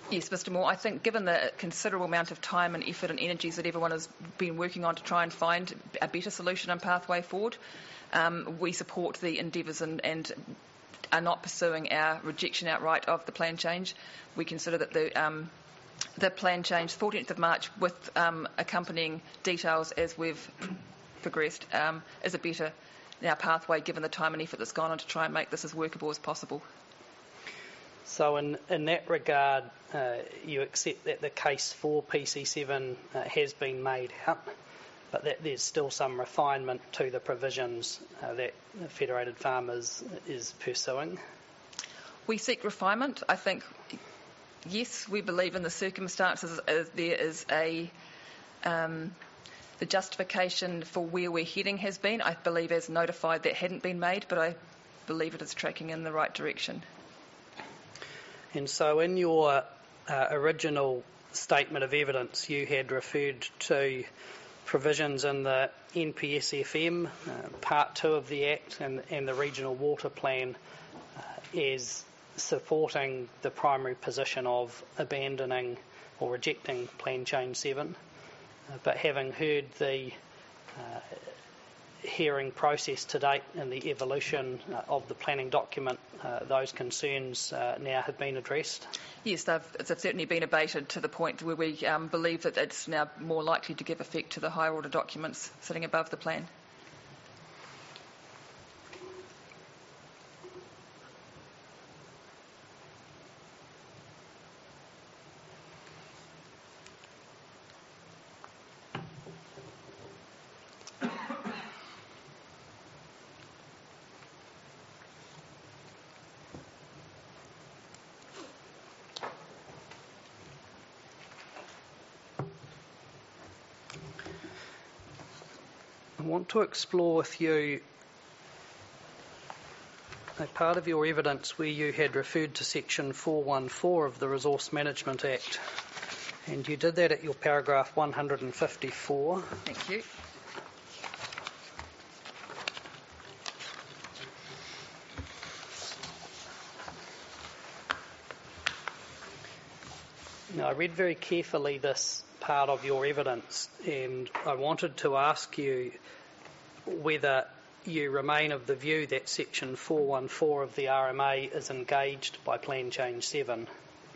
Yes, Mr Moore, I think given the considerable amount of time and effort and energies that everyone has been working on to try and find a better solution and pathway forward, um, we support the endeavours and, and are not pursuing our rejection outright of the plan change. We consider that the um, the plan change, fourteenth of March, with um, accompanying details as we've progressed, um, is a better now pathway given the time and effort that's gone on to try and make this as workable as possible. So in, in that regard, uh, you accept that the case for P C seven uh, has been made out, but that there's still some refinement to the provisions uh, that the Federated Farmers is pursuing? We seek refinement. I think, yes, we believe in the circumstances uh, there is a... Um, the justification for where we're heading has been, I believe, as notified, that hadn't been made, but I believe it is tracking in the right direction. And so in your uh, original statement of evidence, you had referred to provisions in the N P S F M, uh, Part two of the Act, and, and the Regional Water Plan uh, as supporting the primary position of abandoning or rejecting Plan Change seven. Uh, but having heard the uh, hearing process to date and the evolution uh, of the planning document, uh, those concerns uh, now have been addressed? Yes, they've, they've certainly been abated to the point where we um, believe that it's now more likely to give effect to the higher order documents sitting above the plan. I want to explore with you a part of your evidence where you had referred to section four one four of the Resource Management Act, and you did that at your paragraph one hundred fifty-four. Thank you. Now, I read very carefully this part of your evidence, and I wanted to ask you whether you remain of the view that section four one four of the R M A is engaged by Plan Change seven.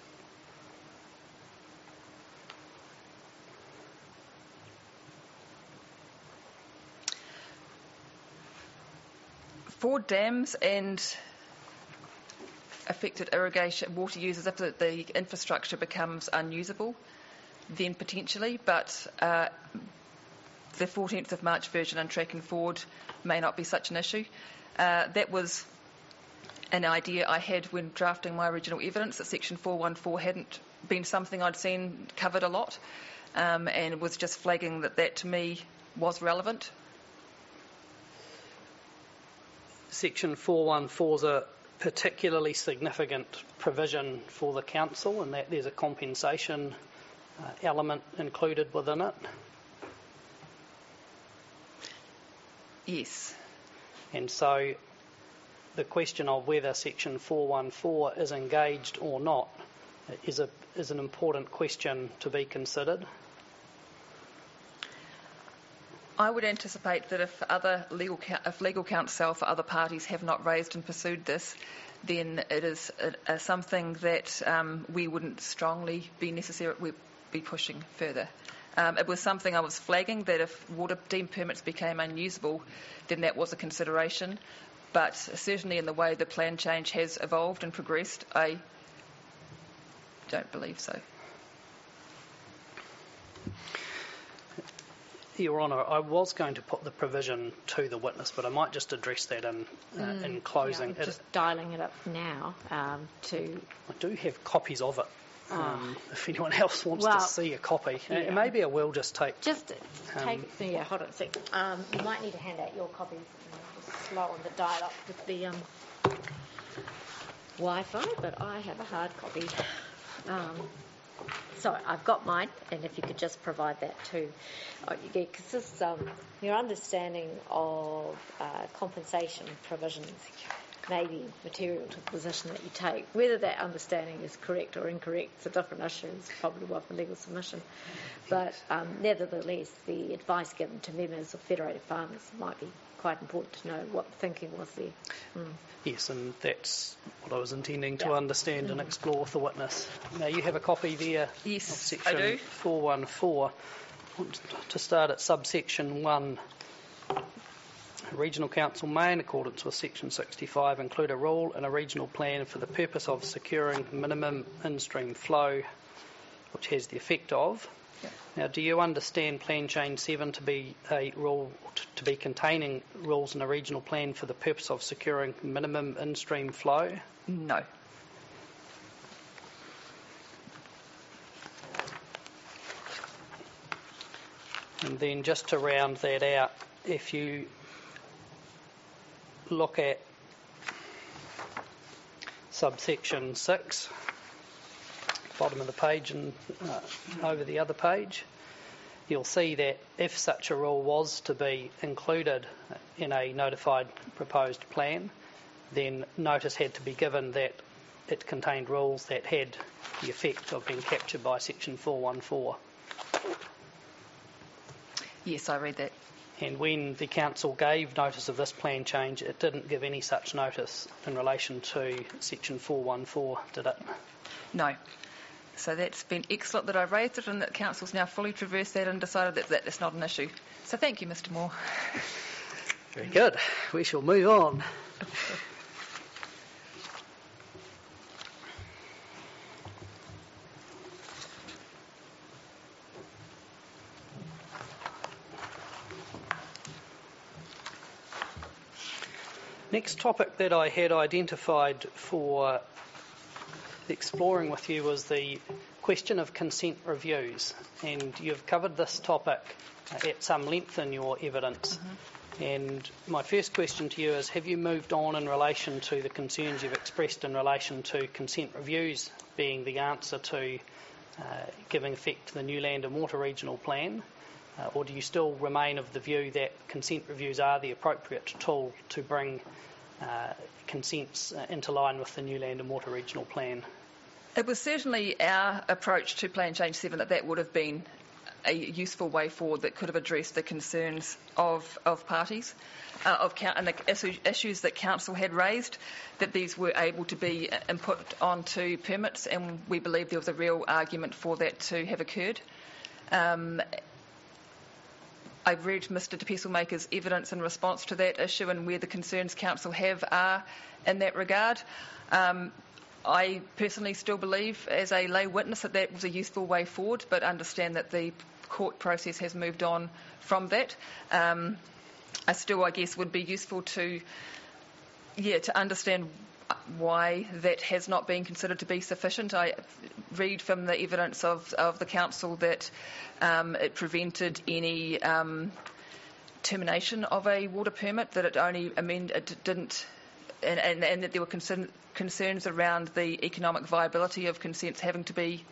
For dams and affected irrigation water users, if the, the infrastructure becomes unusable, then potentially, but uh, the fourteenth of March version and tracking forward may not be such an issue. Uh, that was an idea I had when drafting my original evidence, that section four one four hadn't been something I'd seen covered a lot, um, and was just flagging that that to me was relevant. Section four one four is a particularly significant provision for the council, in that there's a compensation uh, element included within it. Yes. And so the question of whether section four one four is engaged or not is a is an important question to be considered. I would anticipate that if other legal if legal counsel for other parties have not raised and pursued this, then it is a, a something that um, we wouldn't strongly be necessary we'd be pushing further. Um, it was something I was flagging, that if water deem permits became unusable, then that was a consideration. But certainly in the way the plan change has evolved and progressed, I don't believe so. Your Honour, I was going to put the provision to the witness, but I might just address that in, uh, Mm, in closing. Yeah, just dialing it up now um, to... I do have copies of it. Um, Oh. If anyone else wants Well, to see a copy, yeah. and maybe I will just take. Just Um, take... yeah, hold on a sec. Um, you might need to hand out your copies. I'm just slow on the dial-up with the um, Wi-Fi, but I have a hard copy. Um, so I've got mine, and if you could just provide that too. Because this, um, your understanding of uh, compensation provisions may be material to the position that you take. Whether that understanding is correct or incorrect is a different issue. It's probably one for legal submission. But um, nevertheless, the advice given to members of federated farmers might be quite important to know what the thinking was there. Mm. Yes, and that's what I was intending to Yeah. understand Mm. and explore with the witness. Now, you have a copy there Yes, of section I do. four one four. I want to start at subsection one. A regional council may, in accordance with section sixty-five, include a rule in a regional plan for the purpose of securing minimum in-stream flow, which has the effect of. Yep. Now, do you understand Plan Change seven to be a rule, to be containing rules in a regional plan for the purpose of securing minimum in-stream flow? No. And then just to round that out, if you look at subsection six, bottom of the page and uh, over the other page, you'll see that if such a rule was to be included in a notified proposed plan, then notice had to be given that it contained rules that had the effect of being captured by section four one four. Yes, I read that. And when the council gave notice of this plan change, it didn't give any such notice in relation to section four one four, did it? No. So that's been excellent that I raised it and that Council's now fully traversed that and decided that that's not an issue. So thank you, Mr Moore. Very good. We shall move on. Next topic that I had identified for exploring with you was the question of consent reviews, and you've covered this topic at some length in your evidence. Mm-hmm. And my first question to you is, have you moved on in relation to the concerns you've expressed in relation to consent reviews being the answer to uh, giving effect to the new land and water regional plan? Uh, or do you still remain of the view that consent reviews are the appropriate tool to bring uh, consents uh, into line with the new land and water regional plan? It was certainly our approach to Plan Change seven that that would have been a useful way forward that could have addressed the concerns of, of parties uh, of and the issues that Council had raised, that these were able to be input onto permits, and we believe there was a real argument for that to have occurred. Um, I've read Mr De Pesselmaker's evidence in response to that issue and where the concerns Council have are in that regard. Um, I personally still believe, as a lay witness, that that was a useful way forward, but understand that the court process has moved on from that. Um, I still, I guess, would be useful to, yeah, to understand why that has not been considered to be sufficient. I read from the evidence of, of the council that um, it prevented any um, termination of a water permit, that it only amend, it didn't, and, and, and that there were concern, concerns around the economic viability of consents having to be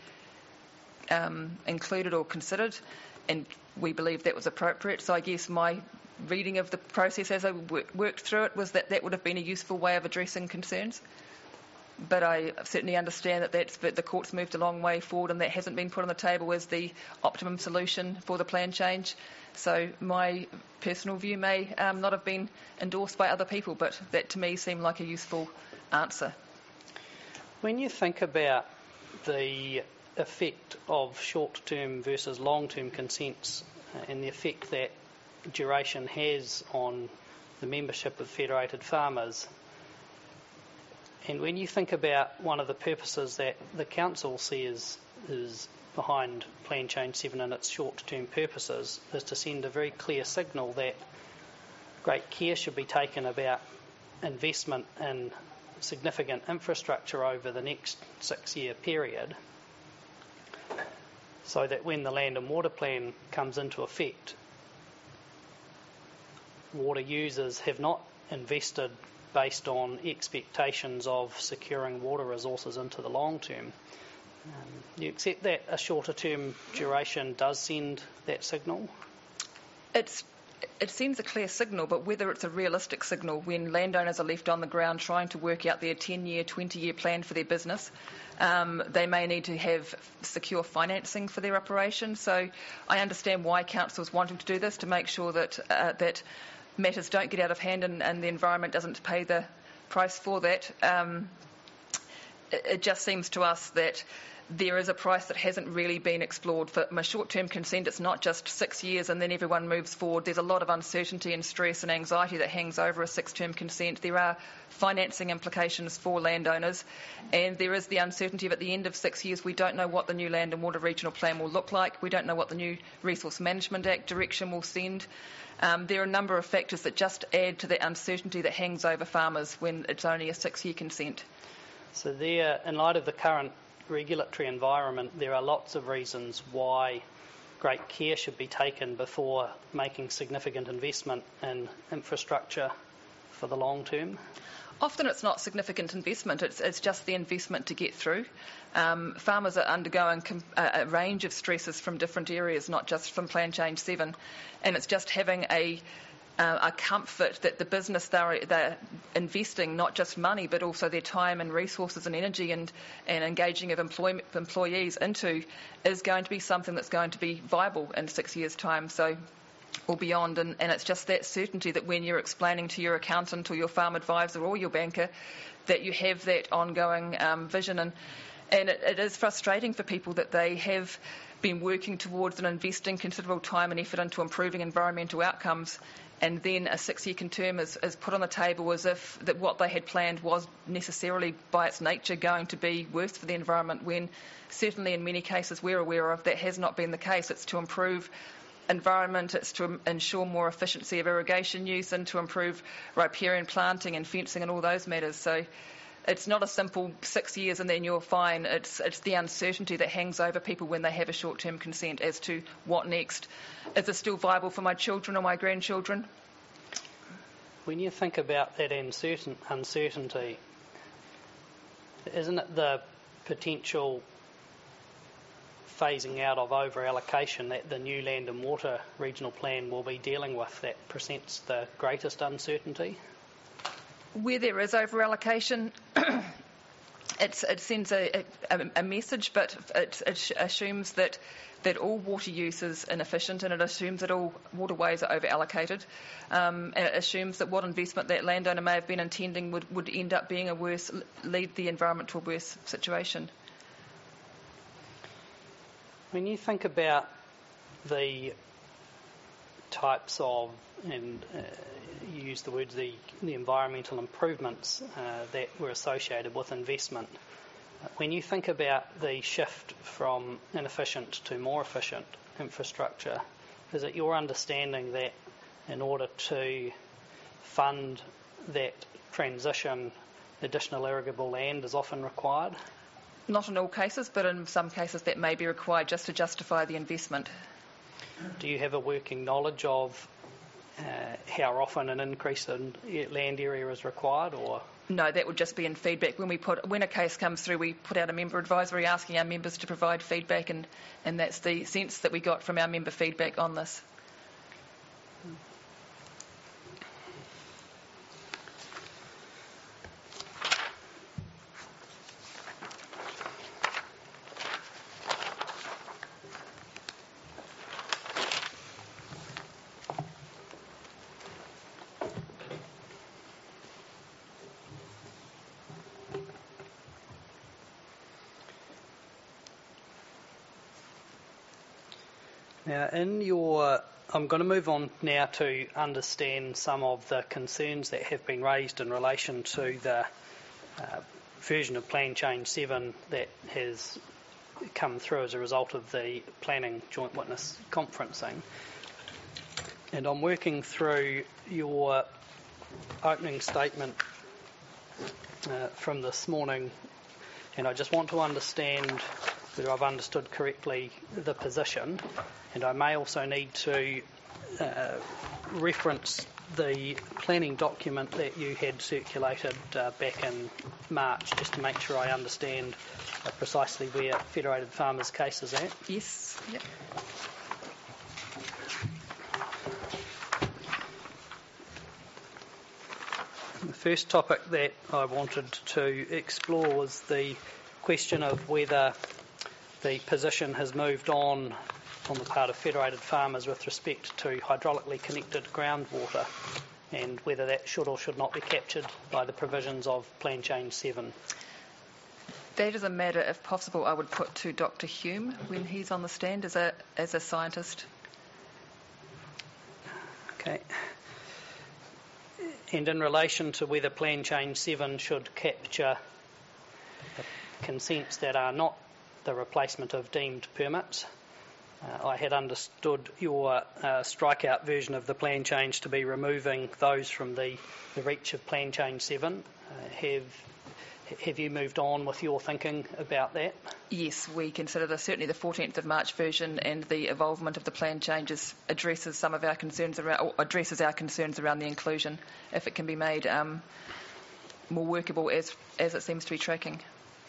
um, included or considered, and we believe that was appropriate. So I guess my reading of the process as I worked through it was that that would have been a useful way of addressing concerns. But I certainly understand that that's, that the court's moved a long way forward and that hasn't been put on the table as the optimum solution for the plan change. So my personal view may um, not have been endorsed by other people, but that to me seemed like a useful answer. When you think about the effect of short-term versus long-term consents uh, and the effect that duration has on the membership of federated farmers, and when you think about one of the purposes that the council says is behind Plan Change seven and its short-term purposes, is to send a very clear signal that great care should be taken about investment in significant infrastructure over the next six-year period, so that when the land and water plan comes into effect, water users have not invested based on expectations of securing water resources into the long term. Um, you accept that a shorter term duration does send that signal? It's it sends a clear signal, but whether it's a realistic signal when landowners are left on the ground trying to work out their ten-year, twenty-year plan for their business, um, they may need to have secure financing for their operation. So I understand why council's wanting to do this, to make sure that uh, that matters don't get out of hand and, and the environment doesn't pay the price for that. Um, it, it just seems to us that there is a price that hasn't really been explored. For a short-term consent, it's not just six years and then everyone moves forward. There's a lot of uncertainty and stress and anxiety that hangs over a six-term consent. There are financing implications for landowners, and there is the uncertainty of at the end of six years we don't know what the new Land and Water Regional Plan will look like. We don't know what the new Resource Management Act direction will send. Um, there are a number of factors that just add to the uncertainty that hangs over farmers when it's only a six-year consent. So there, in light of the current regulatory environment, there are lots of reasons why great care should be taken before making significant investment in infrastructure for the long term. Often it's not significant investment, it's, it's just the investment to get through. Um, farmers are undergoing com- a, a range of stresses from different areas, not just from Plan Change seven, and it's just having a Uh, a comfort that the business they're, they're investing not just money but also their time and resources and energy and, and engaging of employ- employees into is going to be something that's going to be viable in six years' time, so or beyond. And, and it's just that certainty that when you're explaining to your accountant or your farm advisor or your banker that you have that ongoing um, vision. And, and it, it is frustrating for people that they have been working towards and investing considerable time and effort into improving environmental outcomes, and then a six-year term is, is put on the table as if that what they had planned was necessarily by its nature going to be worse for the environment, when certainly in many cases we're aware of that has not been the case. It's to improve environment, it's to ensure more efficiency of irrigation use and to improve riparian planting and fencing and all those matters. So it's not a simple six years and then you're fine. It's it's the uncertainty that hangs over people when they have a short-term consent as to what next. Is this still viable for my children or my grandchildren? When you think about that uncertain, uncertainty, isn't it the potential phasing out of over-allocation that the new Land and Water Regional Plan will be dealing with that presents the greatest uncertainty? Where there is over-allocation, it's, it sends a, a, a message, but it, it assumes that, that all water use is inefficient, and it assumes that all waterways are over-allocated. Um, and it assumes that what investment that landowner may have been intending would, would end up being a worse, lead the environment to a worse situation. When you think about the types of, and uh, you use the words, the, the environmental improvements uh, that were associated with investment, uh, when you think about the shift from inefficient to more efficient infrastructure, is it your understanding that in order to fund that transition, additional irrigable land is often required? Not in all cases, but in some cases that may be required just to justify the investment. Do you have a working knowledge of uh, how often an increase in land area is required, or? No, that would just be in feedback. When we put, when a case comes through, we put out a member advisory asking our members to provide feedback, and, and that's the sense that we got from our member feedback on this. Now, in your, I'm going to move on now to understand some of the concerns that have been raised in relation to the uh, version of Plan Change seven that has come through as a result of the planning joint witness conferencing. And I'm working through your opening statement uh, from this morning, and I just want to understand whether I've understood correctly the position, and I may also need to uh, reference the planning document that you had circulated uh, back in March, just to make sure I understand uh, precisely where Federated Farmers' case is at. Yes. Yep. first topic that I wanted to explore was the question of whether the position has moved on on the part of federated farmers with respect to hydraulically connected groundwater, and whether that should or should not be captured by the provisions of Plan Change seven. That is a matter, if possible, I would put to Doctor Hume when he's on the stand as a as a scientist. Okay. And in relation to whether Plan Change seven should capture consents that are not the replacement of deemed permits, Uh, I had understood your uh, strikeout version of the plan change to be removing those from the, the reach of Plan Change seven. Uh, have have you moved on with your thinking about that? Yes, we consider the, certainly the fourteenth of March version and the involvement of the plan changes addresses some of our concerns around, or addresses our concerns around the inclusion, if it can be made um, more workable as as it seems to be tracking.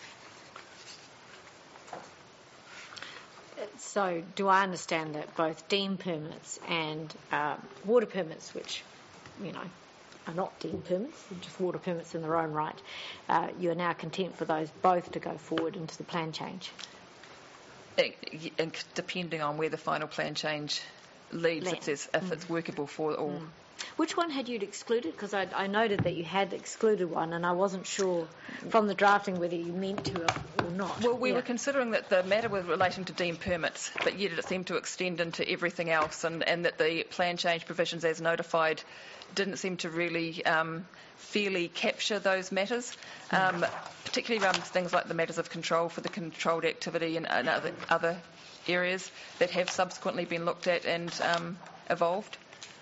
So do I understand that both deem permits and uh, water permits, which, you know, are not deem permits, they're just water permits in their own right, uh, you are now content for those both to go forward into the plan change? It, and depending on where the final plan change leads, Land. if, there's, if Mm. it's workable for all. Mm. Which one had you excluded? Because I, I noted that you had excluded one, and I wasn't sure from the drafting whether you meant to or not. Well, we Yeah. were considering that the matter was relating to deemed permits, but yet it seemed to extend into everything else, and, and that the plan change provisions as notified didn't seem to really um, fairly capture those matters, um, particularly around things like the matters of control for the controlled activity and, and other, other areas that have subsequently been looked at and um, evolved.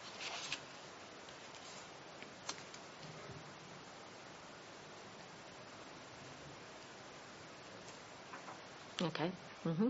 Okay. Mm-hmm.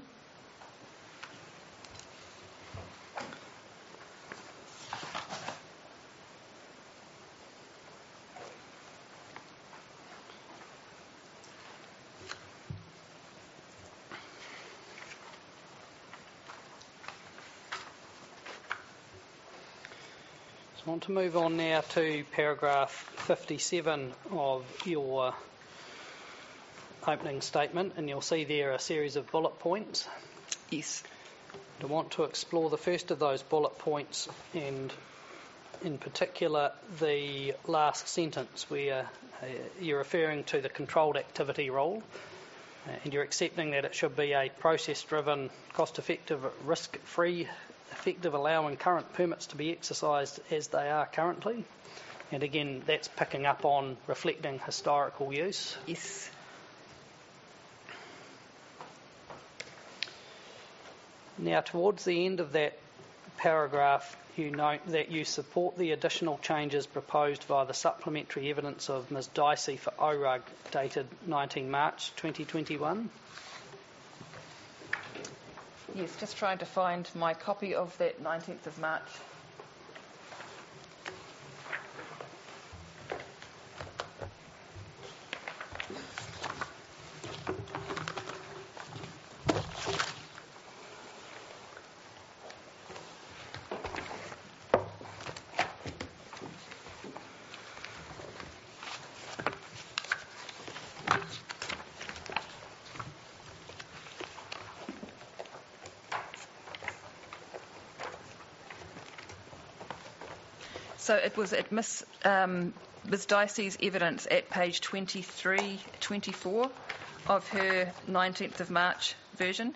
So I want to move on now to paragraph fifty-seven of your opening statement, and you'll see there a series of bullet points. Yes. I want to explore the first of those bullet points, and in particular the last sentence where uh, you're referring to the controlled activity rule, uh, and you're accepting that it should be a process-driven, cost-effective, risk-free, effective, allowing current permits to be exercised as they are currently. And again, that's picking up on reflecting historical use. Yes. Now, towards the end of that paragraph, you note that you support the additional changes proposed via the supplementary evidence of Ms Dicey for O R U G, dated nineteenth March twenty twenty-one. Yes, just trying to find my copy of that nineteenth of March. So it was at Miss um, Miz Dicey's evidence at page twenty-three, twenty-four of her nineteenth of March version.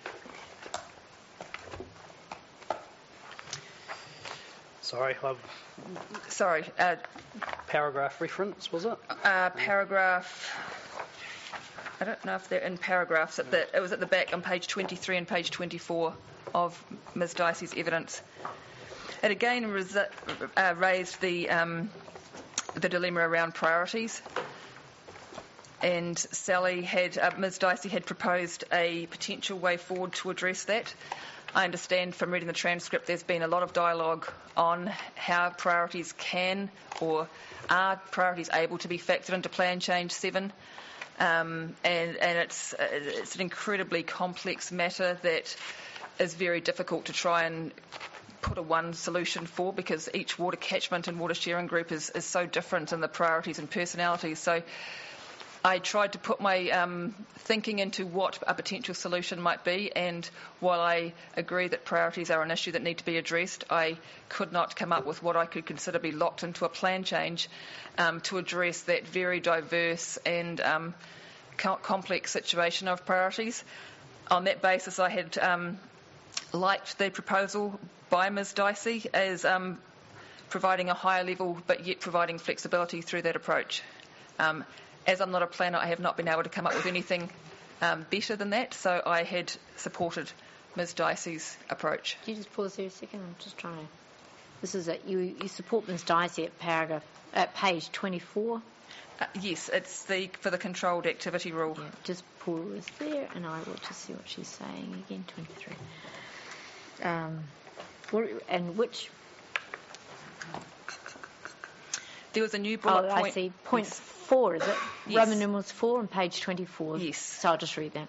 Sorry, I've Sorry, uh, paragraph reference, was it? uh, paragraph. I don't know if they're in paragraphs. At the, it was at the back on page twenty-three and page twenty-four of Miz Dicey's evidence. It again resi- uh, raised the um, the dilemma around priorities, and Sally had uh, Miz Dicey had proposed a potential way forward to address that. I understand from reading the transcript there's been a lot of dialogue on how priorities can or are priorities able to be factored into Plan Change seven, um, and, and it's, uh, it's an incredibly complex matter that is very difficult to try and put a one solution for, because each water catchment and water sharing group is, is so different in the priorities and personalities. So I tried to put my um, thinking into what a potential solution might be, and while I agree that priorities are an issue that need to be addressed, I could not come up with what I could consider be locked into a plan change um, to address that very diverse and um, co- complex situation of priorities. On that basis, I had um, liked the proposal by Ms Dicey as um, providing a higher level but yet providing flexibility through that approach. Um, as I'm not a planner, I have not been able to come up with anything um, better than that, so I had supported Ms Dicey's approach. Can you just pause there a second? I'm just trying to... This is it. You, you support Ms Dicey at paragraph, at page twenty-four. Uh, yes, it's the for the controlled activity rule. Yeah, just pause there and I will just see what she's saying again. twenty-three. Um, what, and which... There was a new bullet oh, point. I see. Point yes. four, is it? Yes. Roman numerals four on page twenty-four. Yes. So I'll just read that.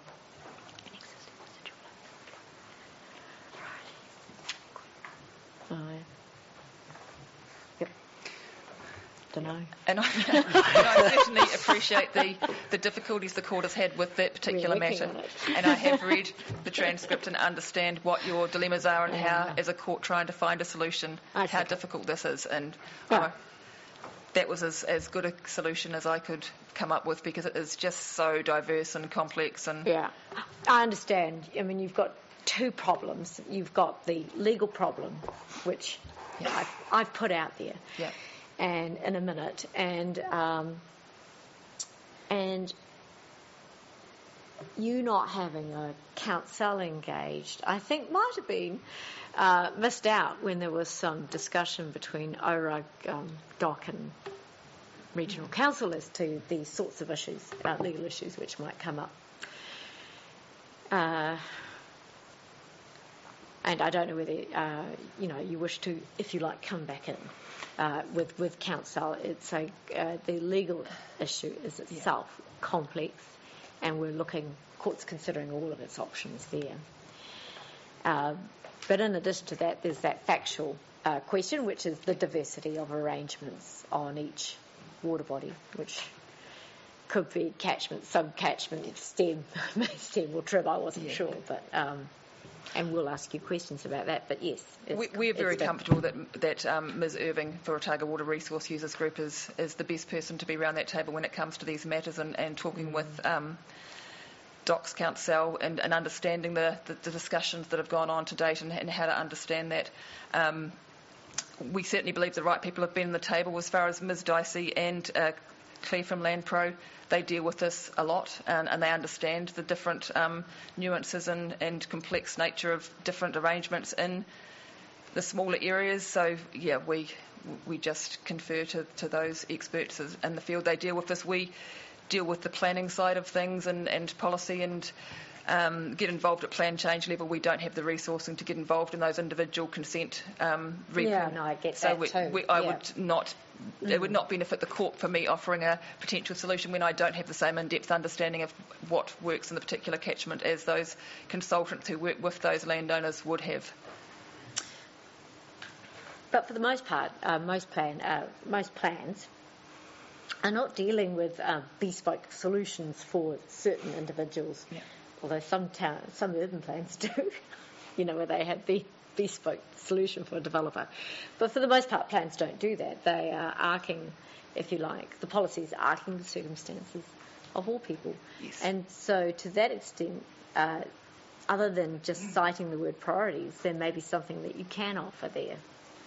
Oh, yeah. Yep. Don't know. And I, and I certainly appreciate the, the difficulties the court has had with that particular We're working matter. on it. And I have read the transcript and understand what your dilemmas are and Yeah. how, as a court, trying to find a solution, I how see. difficult this is. And Yeah. I, that was as, as good a solution as I could come up with, because it is just so diverse and complex. And Yeah, I understand. I mean, you've got two problems. You've got the legal problem, which Yeah. I've, I've put out there, yeah, and in a minute, and um, and you not having a counsel engaged, I think might have been uh, missed out when there was some discussion between O R U G, um, D O C and Regional Council as to these sorts of issues, uh, legal issues which might come up. Uh, and I don't know whether uh, you know you wish to, if you like, come back in uh, with with counsel. It's a uh, the legal issue is itself yeah. complex, and we're looking. Court's considering all of its options there. Uh, but in addition to that, there's that factual uh, question, which is the diversity of arrangements on each water body, which could be catchment, sub-catchment, stem, stem or trib, I wasn't yeah. sure, but um, and we'll ask you questions about that. But yes, it's, we, we're very it's comfortable that that um, Miz Irving for Otago Water Resource Users Group is is the best person to be around that table when it comes to these matters, and, and talking mm. with um, D O C Council and, and understanding the, the, the discussions that have gone on to date and, and how to understand that. Um, we certainly believe the right people have been on the table. As far as Miz Dicey and uh, Claire from LandPro, they deal with this a lot, and, and they understand the different um, nuances and, and complex nature of different arrangements in the smaller areas. So, yeah, we we just confer to, to those experts in the field. They deal with this. We deal with the planning side of things and, and policy and um, get involved at plan change level. We don't have the resourcing to get involved in those individual consent um, reviews. Yeah, no, I get so that we, too. we, I yeah. would not, mm. it would not benefit the court for me offering a potential solution when I don't have the same in-depth understanding of what works in the particular catchment as those consultants who work with those landowners would have. But for the most part, uh, most plan, uh, most plans are not dealing with uh, bespoke solutions for certain individuals. Yeah. Although some town, some urban plans do, you know, where they have the bespoke solution for a developer. But for the most part, plans don't do that. They are arcing, if you like, the policies are arcing the circumstances of all people. Yes. And so to that extent, uh, other than just citing the word priorities, there may be something that you can offer there.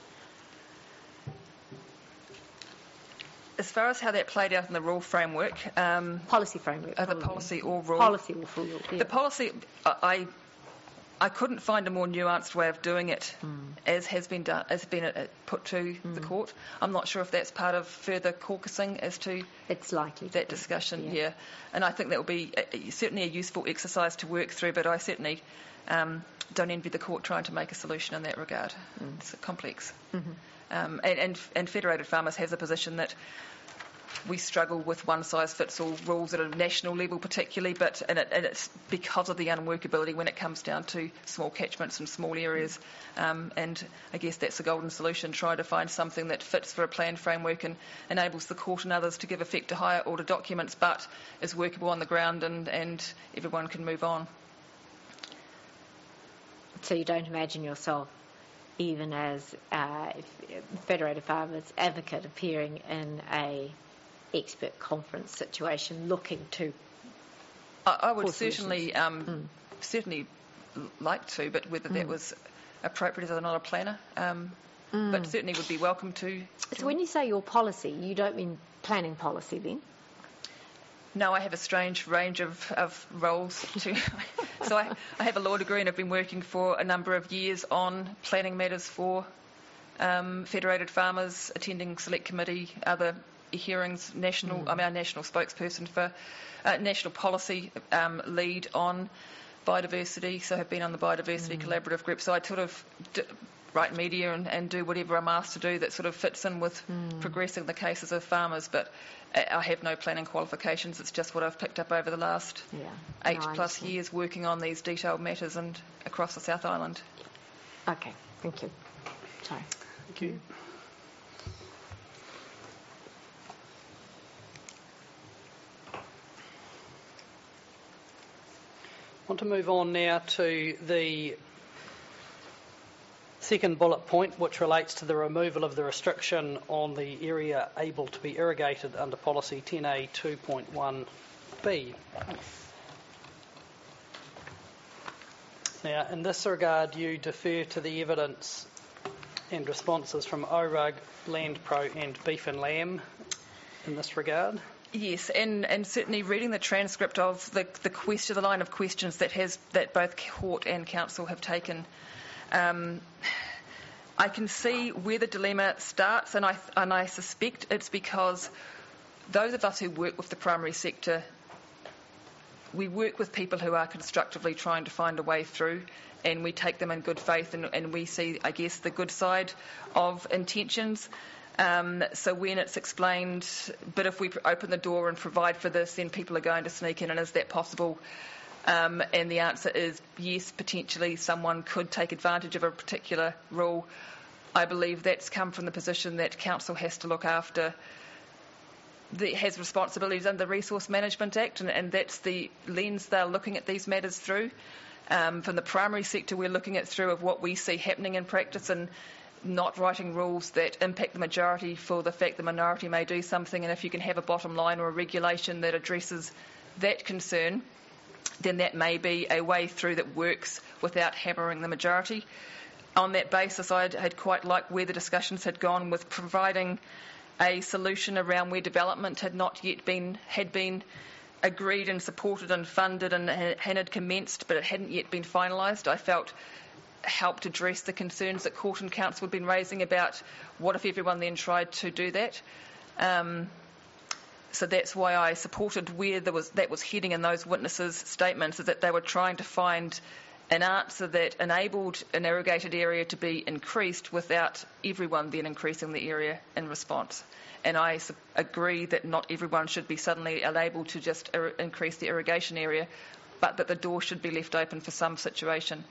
As far as how that played out in the rule framework, um, Policy framework. uh, the probably. policy or rule, Policy or rule, yeah. the policy, I, I couldn't find a more nuanced way of doing it, mm. as has been done, as been uh, put to mm. the court. I'm not sure if that's part of further caucusing as to it's likely that discussion. Yeah. yeah, and I think that will be a, certainly a useful exercise to work through. But I certainly um, don't envy the court trying to make a solution in that regard. Mm. It's complex. Mm-hmm. Um, and, and, and Federated Farmers has a position that we struggle with one-size-fits-all rules at a national level particularly, but and, it, and it's because of the unworkability when it comes down to small catchments and small areas. Um, and I guess that's the golden solution, try to find something that fits for a planned framework and enables the court and others to give effect to higher order documents, but is workable on the ground and, and everyone can move on. So you don't imagine yourself, even as a Federated Farmers advocate, appearing in a expert conference situation, looking to. I, I would certainly, um, mm. certainly like to, but whether mm. that was appropriate as I'm not a planner, um, mm. but certainly would be welcome to. So when you say your policy, you don't mean planning policy then? No, I have a strange range of, of roles. To, so I, I have a law degree and I've been working for a number of years on planning matters for um, Federated Farmers, attending select committee, other hearings, national, mm. I'm our national spokesperson for uh, national policy um, lead on biodiversity, so have been on the biodiversity mm. collaborative group. So I sort of d- write media and, and do whatever I'm asked to do that sort of fits in with mm. progressing the cases of farmers, but I have no planning qualifications. It's just what I've picked up over the last yeah. eight no, plus years working on these detailed matters and across the South Island. Okay, thank you. Sorry. Thank you. I want to move on now to the second bullet point, which relates to the removal of the restriction on the area able to be irrigated under policy ten A two point one B. Now, in this regard, you defer to the evidence and responses from O R U G, LandPro and Beef and Lamb in this regard. Yes, and, and certainly reading the transcript of the the question, the line of questions that has that both court and council have taken, um, I can see where the dilemma starts, and I and I suspect it's because those of us who work with the primary sector, we work with people who are constructively trying to find a way through, and we take them in good faith, and, and we see, I guess, the good side of intentions. Um, so when it's explained, but if we open the door and provide for this, then people are going to sneak in, and is that possible? Um, and the answer is yes, potentially someone could take advantage of a particular rule. I believe that's come from the position that council has to look after, the, has responsibilities under the Resource Management Act, and, and that's the lens they're looking at these matters through. Um, from the primary sector, we're looking at through of what we see happening in practice, and not writing rules that impact the majority for the fact the minority may do something, and if you can have a bottom line or a regulation that addresses that concern, then that may be a way through that works without hammering the majority. On that basis, I had quite liked where the discussions had gone with providing a solution around where development had not yet been had been agreed and supported and funded and, and had commenced, but it hadn't yet been finalised. I felt helped address the concerns that court and council had been raising about what if everyone then tried to do that. Um, so that's why I supported where there was that was heading in those witnesses' statements, is that they were trying to find an answer that enabled an irrigated area to be increased without everyone then increasing the area in response. And I su- agree that not everyone should be suddenly able to just ir- increase the irrigation area, but that the door should be left open for some situation.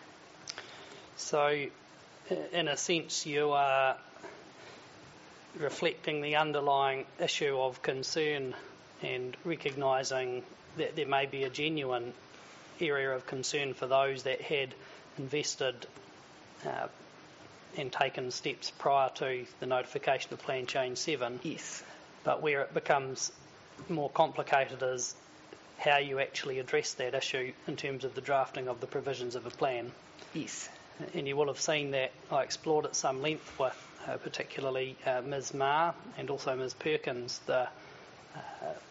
So, in a sense, you are reflecting the underlying issue of concern and recognising that there may be a genuine area of concern for those that had invested uh, and taken steps prior to the notification of Plan Change seven. Yes. But where it becomes more complicated is how you actually address that issue in terms of the drafting of the provisions of a plan. Yes. And you will have seen that I explored at some length with uh, particularly uh, Miz Marr and also Miz Perkins, the uh,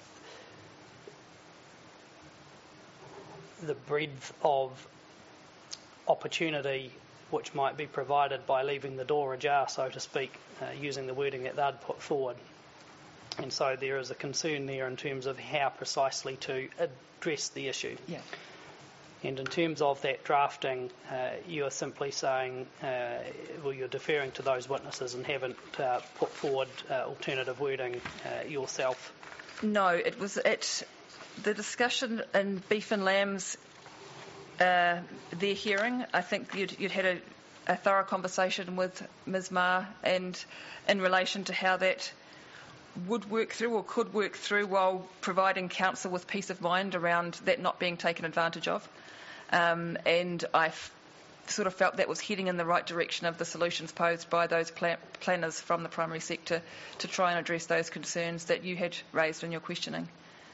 the breadth of opportunity which might be provided by leaving the door ajar, so to speak, uh, using the wording that they'd put forward. And so there is a concern there in terms of how precisely to address the issue. Yeah. And in terms of that drafting, uh, you are simply saying, uh, well, you're deferring to those witnesses and haven't uh, put forward uh, alternative wording uh, yourself. No, it was at the discussion in Beef and Lamb's, uh, their hearing. I think you'd, you'd had a, a thorough conversation with Miz Ma and in relation to how that would work through or could work through while providing counsel with peace of mind around that not being taken advantage of. Um, and I f- sort of felt that was heading in the right direction of the solutions posed by those plan- planners from the primary sector to try and address those concerns that you had raised in your questioning.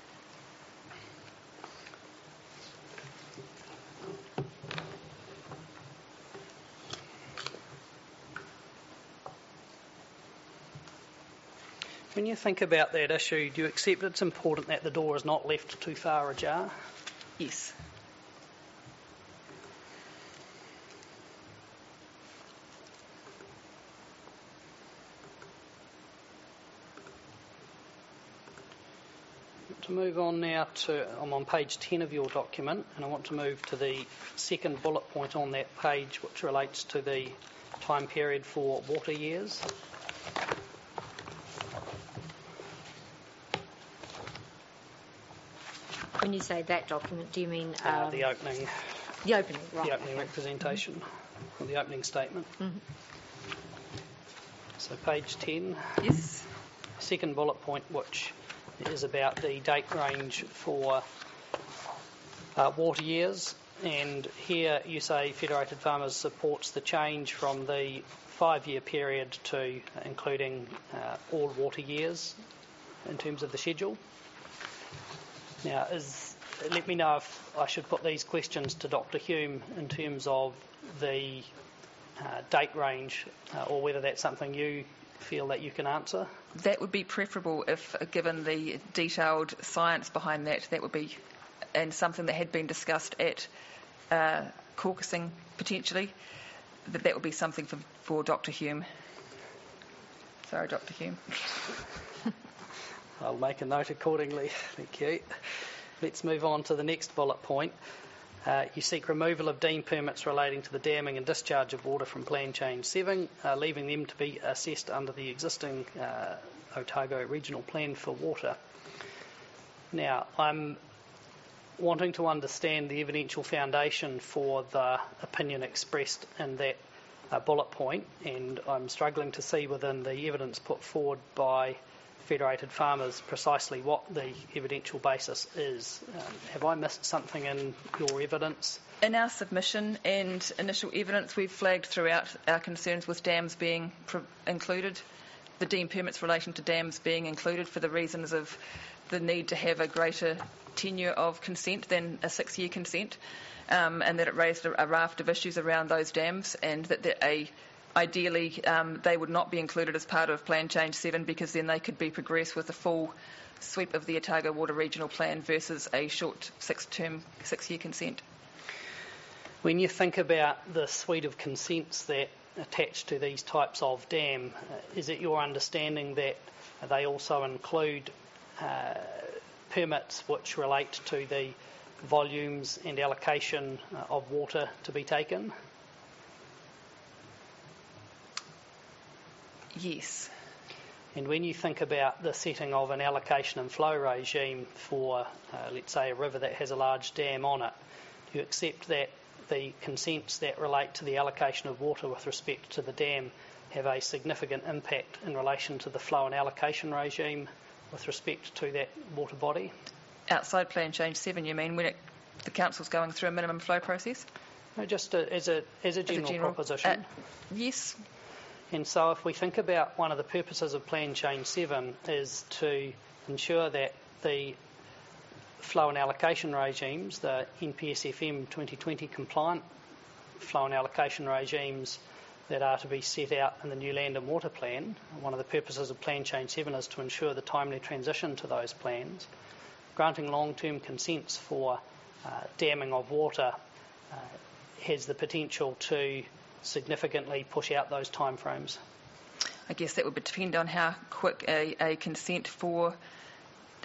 When you think about that issue, do you accept it's important that the door is not left too far ajar? Yes. To move on now to, I'm on page ten of your document, and I want to move to the second bullet point on that page, which relates to the time period for water years. When you say that document, do you mean um, Uh, the opening, the opening? Right. the opening representation, or the opening statement. Mm-hmm. So page ten, Yes. second bullet point, which is about the date range for uh, water years. And here you say Federated Farmers supports the change from the five-year period to including uh, all water years in terms of the schedule. Now, is, let me know if I should put these questions to Doctor Hume in terms of the uh, date range, uh, or whether that's something you feel that you can answer. That would be preferable if, uh, given the detailed science behind that, that would be, and something that had been discussed at uh, caucusing potentially, that that would be something for, for Doctor Hume. Sorry, Doctor Hume. I'll make a note accordingly. Thank you. Let's move on to the next bullet point. Uh, you seek removal of deemed permits relating to the damming and discharge of water from Plan Change seven, uh, leaving them to be assessed under the existing uh, Otago Regional Plan for Water. Now, I'm wanting to understand the evidential foundation for the opinion expressed in that uh, bullet point, and I'm struggling to see within the evidence put forward by Federated Farmers precisely what the evidential basis is. Um, have I missed something in your evidence? In our submission and initial evidence, we've flagged throughout our concerns with dams being pro- included, the deemed permits relation to dams being included for the reasons of the need to have a greater tenure of consent than a six-year consent, um, and that it raised a, a raft of issues around those dams, and that the, a Ideally, um, they would not be included as part of Plan Change seven, because then they could be progressed with a full sweep of the Otago Water Regional Plan versus a short six-term, six-year consent. When you think about the suite of consents that attach to these types of dam, uh, is it your understanding that they also include uh, permits which relate to the volumes and allocation uh, of water to be taken? Yes. And when you think about the setting of an allocation and flow regime for, uh, let's say, a river that has a large dam on it, do you accept that the consents that relate to the allocation of water with respect to the dam have a significant impact in relation to the flow and allocation regime with respect to that water body? Outside Plan Change seven, you mean, when it, the council's going through a minimum flow process? No, just a, as, a, as a general, as a general proposition. Uh, yes. And so if we think about one of the purposes of Plan Change seven is to ensure that the flow and allocation regimes, the N P S F M twenty twenty compliant flow and allocation regimes that are to be set out in the new Land and Water Plan, one of the purposes of Plan Change seven is to ensure the timely transition to those plans. Granting long-term consents for uh, damming of water uh, has the potential to significantly push out those timeframes. I guess that would depend on how quick a, a consent for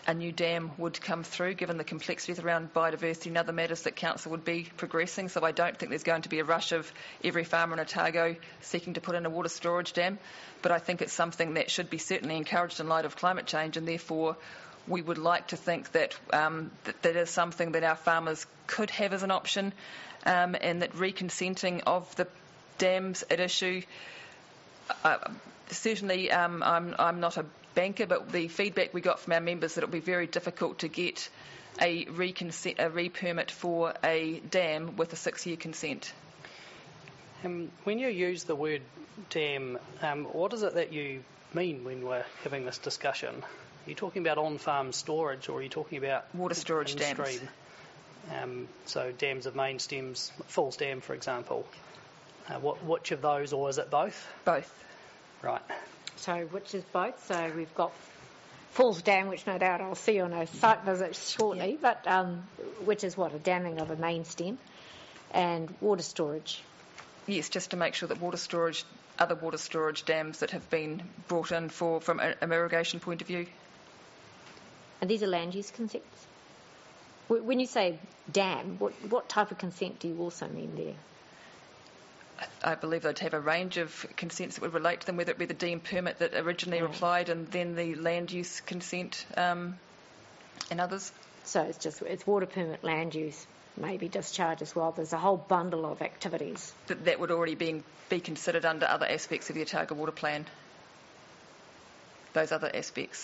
a new dam would come through, given the complexities around biodiversity and other matters that council would be progressing. So I don't think there's going to be a rush of every farmer in Otago seeking to put in a water storage dam. But I think it's something that should be certainly encouraged in light of climate change, and therefore we would like to think that um, that, that is something that our farmers could have as an option, um, and that reconsenting of the dams at issue, uh, certainly um, I'm, I'm not a banker, but the feedback we got from our members that it would be very difficult to get a, reconsent, a re-permit for a dam with a six-year consent. Um, when you use the word dam, um, what is it that you mean when we're having this discussion? Are you talking about on-farm storage, or are you talking about water storage dams? Um, so dams of main stems, Falls Dam, for example. Uh, what, which of those, or is it both? Both. Right. So which is both? So we've got Falls Dam, which no doubt I'll see on a site visit shortly, yeah. but um, which is what, a damming of a main stem, and water storage. Yes, just to make sure that water storage, other water storage dams that have been brought in for from an irrigation point of view. And these are land use consents? When you say dam, what, what type of consent do you also mean there? I believe they'd have a range of consents that would relate to them, whether it be the deemed permit that originally right. applied and then the land use consent um, and others. So it's just it's water permit, land use, maybe discharge as well. There's a whole bundle of activities. That, that would already be, be considered under other aspects of the Otago Water Plan. Those other aspects.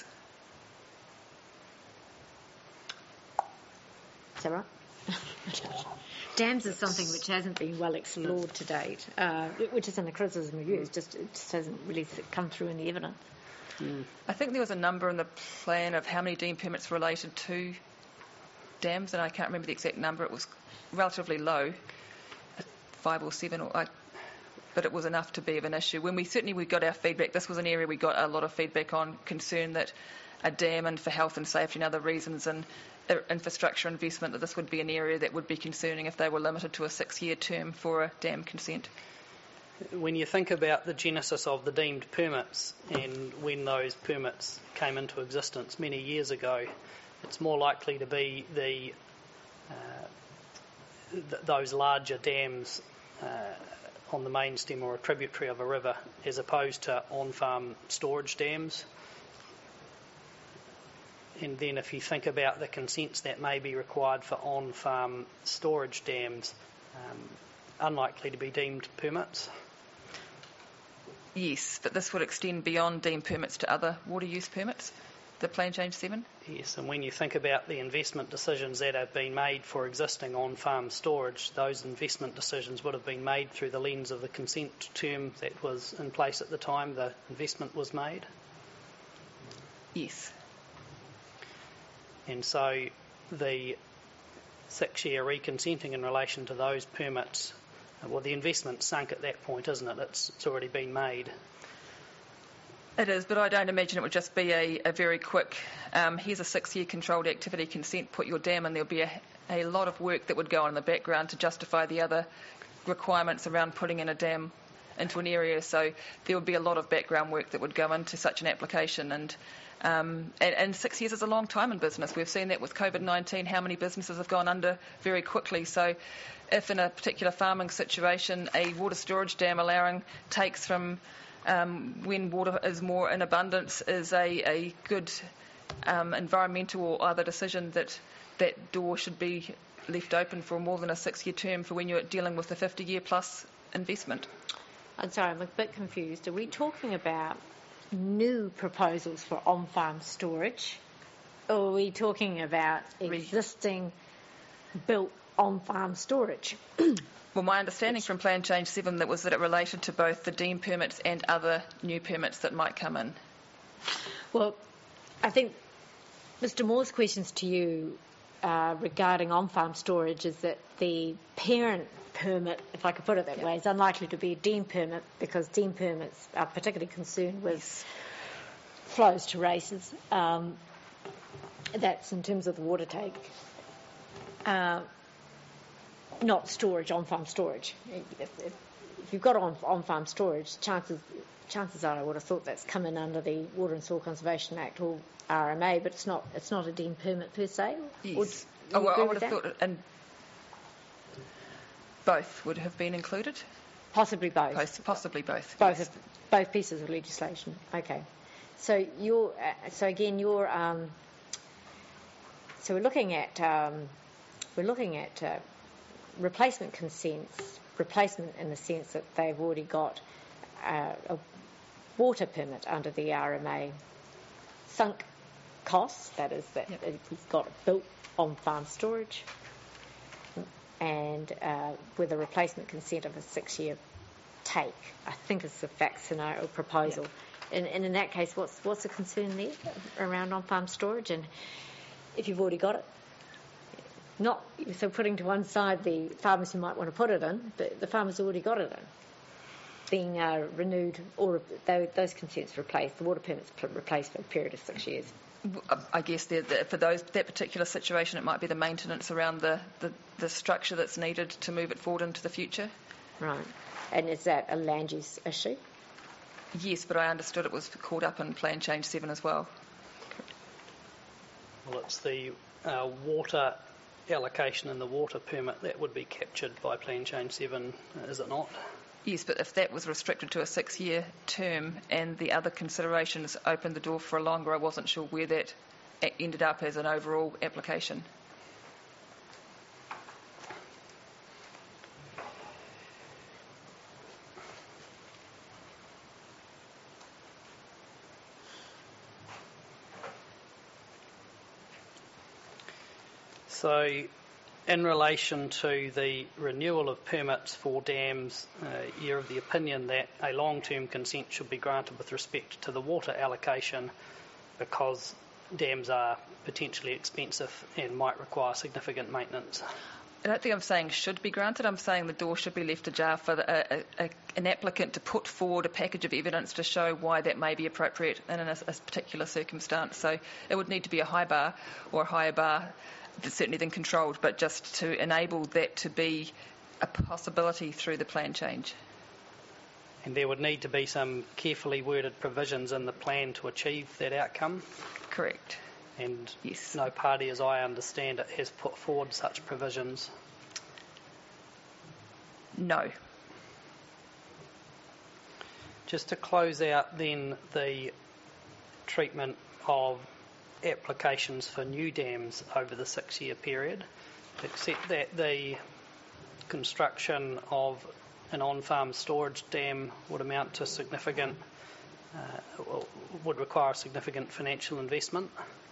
Is that right? Dams is something which hasn't been well explored to date, uh, which isn't a criticism of you, it's just, it just hasn't really come through in the evidence. Mm. I think there was a number in the plan of how many deemed permits related to dams, and I can't remember the exact number. It was relatively low, five or seven, or I, but it was enough to be of an issue. When we certainly we got our feedback, this was an area we got a lot of feedback on, concern that a dam, and for health and safety and other reasons, and infrastructure investment, that this would be an area that would be concerning if they were limited to a six-year term for a dam consent. When you think about the genesis of the deemed permits and when those permits came into existence many years ago, it's more likely to be the uh, th- those larger dams uh, on the main stem or a tributary of a river, as opposed to on-farm storage dams. And then if you think about the consents that may be required for on-farm storage dams, um, unlikely to be deemed permits. Yes, but this would extend beyond deemed permits to other water use permits, the Plan Change seven? Yes, and when you think about the investment decisions that have been made for existing on-farm storage, those investment decisions would have been made through the lens of the consent term that was in place at the time the investment was made. Yes. And so the six-year reconsenting in relation to those permits, well, the investment's sunk at that point, isn't it? It's, it's already been made. It is, but I don't imagine it would just be a, a very quick, um, here's a six-year controlled activity consent, put your dam in. There'll be a, a lot of work that would go on in the background to justify the other requirements around putting in a dam into an area. So there would be a lot of background work that would go into such an application. And Um, and, and six years is a long time in business. We've seen that with COVID nineteen, how many businesses have gone under very quickly. So if in a particular farming situation a water storage dam allowing takes from um, when water is more in abundance is a, a good um, environmental or other decision, that that door should be left open for more than a six-year term for when you're dealing with a fifty-year plus investment. I'm sorry, I'm a bit confused. Are we talking about new proposals for on-farm storage, or are we talking about existing built on-farm storage? Well, my understanding from Plan Change seven that was that it related to both the deemed permits and other new permits that might come in. Well, I think Mister Moore's questions to you uh, regarding on-farm storage is that the parent permit, if I could put it that yep. way, is unlikely to be a deemed permit, because deemed permits are particularly concerned with yes. flows to races. Um, that's in terms of the water take. Uh, not storage, on-farm storage. If, if if you've got on on farm storage, chances chances are I would have thought that's come in under the Water and Soil Conservation Act or R M A, but it's not it's not a D E M permit per se. Yes. Would Oh, you well, I agree would with have that? thought, and both would have been included. Possibly both. Poss- Possibly both. Both yes. of, both pieces of legislation. Okay. So you're uh, so again you're um, so we're looking at um, we're looking at uh, replacement consents, replacement in the sense that they've already got uh, a water permit under the R M A, sunk costs, that is that Yep. he's got it built on farm storage, and uh, with a replacement consent of a six-year take, I think is the fact scenario proposal. And, and in that case, what's what's the concern there around on-farm storage? And if you've already got it, not so putting to one side the farmers who might want to put it in, but the farmers already got it in, being uh, renewed or those, those consents replaced, the water permits pl- replaced for a period of six years. I guess the, the, for those that particular situation, it might be the maintenance around the, the, the structure that's needed to move it forward into the future. Right. And is that a land use issue? Yes, but I understood it was caught up in Plan Change seven as well. Well, it's the uh, water allocation and the water permit that would be captured by Plan Change seven, is it not? Yes, but if that was restricted to a six-year term and the other considerations opened the door for a longer, I wasn't sure where that a- ended up as an overall application. So, in relation to the renewal of permits for dams, uh, you're of the opinion that a long-term consent should be granted with respect to the water allocation because dams are potentially expensive and might require significant maintenance. I don't think I'm saying should be granted. I'm saying the door should be left ajar for the, a, a, an applicant to put forward a package of evidence to show why that may be appropriate in a, a particular circumstance. So it would need to be a high bar or a higher bar, certainly than controlled, but just to enable that to be a possibility through the plan change. And there would need to be some carefully worded provisions in the plan to achieve that outcome. Correct. And Yes. no party, as I understand it, has put forward such provisions. No. Just to close out then the treatment of applications for new dams over the six-year period, except that the construction of an on-farm storage dam would amount to significant, uh, would require significant financial investment.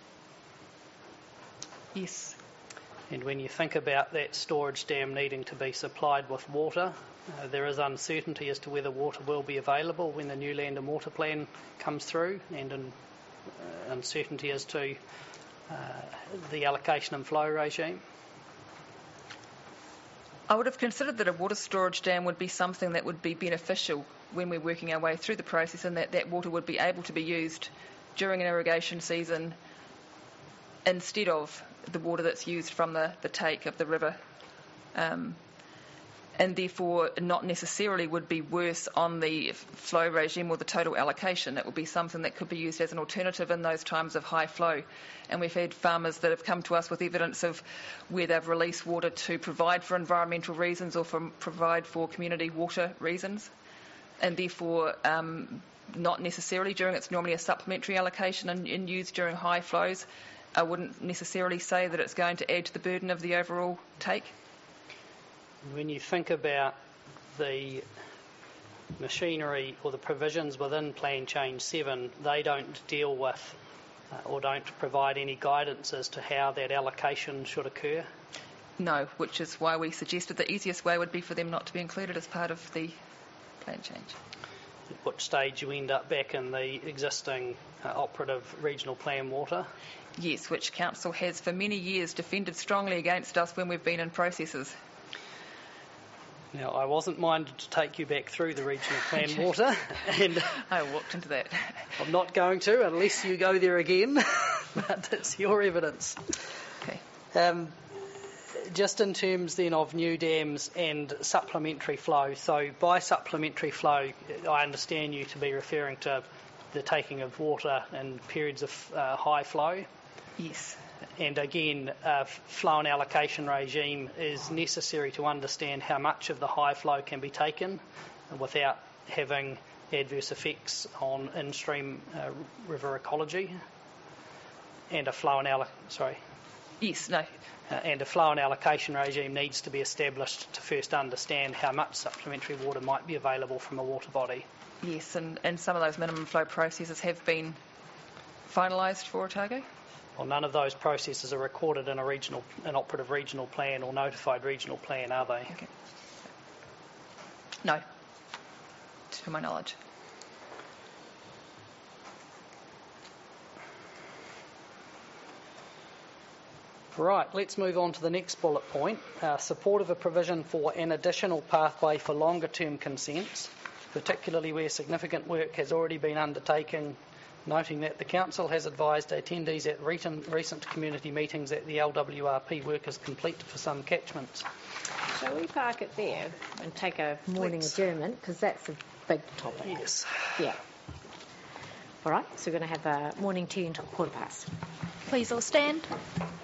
Yes. And when you think about that storage dam needing to be supplied with water, uh, there is uncertainty as to whether water will be available when the new land and water plan comes through, and an, uh, uncertainty as to uh, the allocation and flow regime. I would have considered that a water storage dam would be something that would be beneficial when we're working our way through the process, and that that water would be able to be used during an irrigation season instead of the water that's used from the, the take of the river. Um, and therefore not necessarily would be worse on the flow regime or the total allocation. It would be something that could be used as an alternative in those times of high flow. And we've had farmers that have come to us with evidence of where they've released water to provide for environmental reasons or for provide for community water reasons, and therefore um, not necessarily during, it's normally a supplementary allocation and, and used during high flows. I wouldn't necessarily say that it's going to add to the burden of the overall take. When you think about the machinery or the provisions within Plan Change seven, they don't deal with uh, or don't provide any guidance as to how that allocation should occur. No, which is why we suggested the easiest way would be for them not to be included as part of the plan change. At which stage you end up back in the existing uh, operative regional plan water. Yes, which Council has for many years defended strongly against us when we've been in processes. Now, I wasn't minded to take you back through the regional plan water, and I walked into that. I'm not going to unless you go there again, but it's your evidence. Okay. Um, just in terms then of new dams and supplementary flow, so by supplementary flow, I understand you to be referring to the taking of water in periods of uh, high flow. Yes. And again, a flow and allocation regime is necessary to understand how much of the high flow can be taken without having adverse effects on in-stream uh, river ecology. And a flow and alloc- sorry. Yes, no. Uh, and a flow and allocation regime needs to be established to first understand how much supplementary water might be available from a water body. Yes, and, and some of those minimum flow processes have been finalised for Otago. Well, none of those processes are recorded in a regional, an operative regional plan or notified regional plan, are they? Okay. No, to my knowledge. Right, let's move on to the next bullet point. Uh, support of a provision for an additional pathway for longer term consents, particularly where significant work has already been undertaken, noting that the Council has advised attendees at recent, recent community meetings that the L W R P work is complete for some catchments. Shall we park it there and take a morning Let's. adjournment, because that's a big topic. Yes. Yeah. All right, so we're going to have a morning tea until quarter past. Please all stand.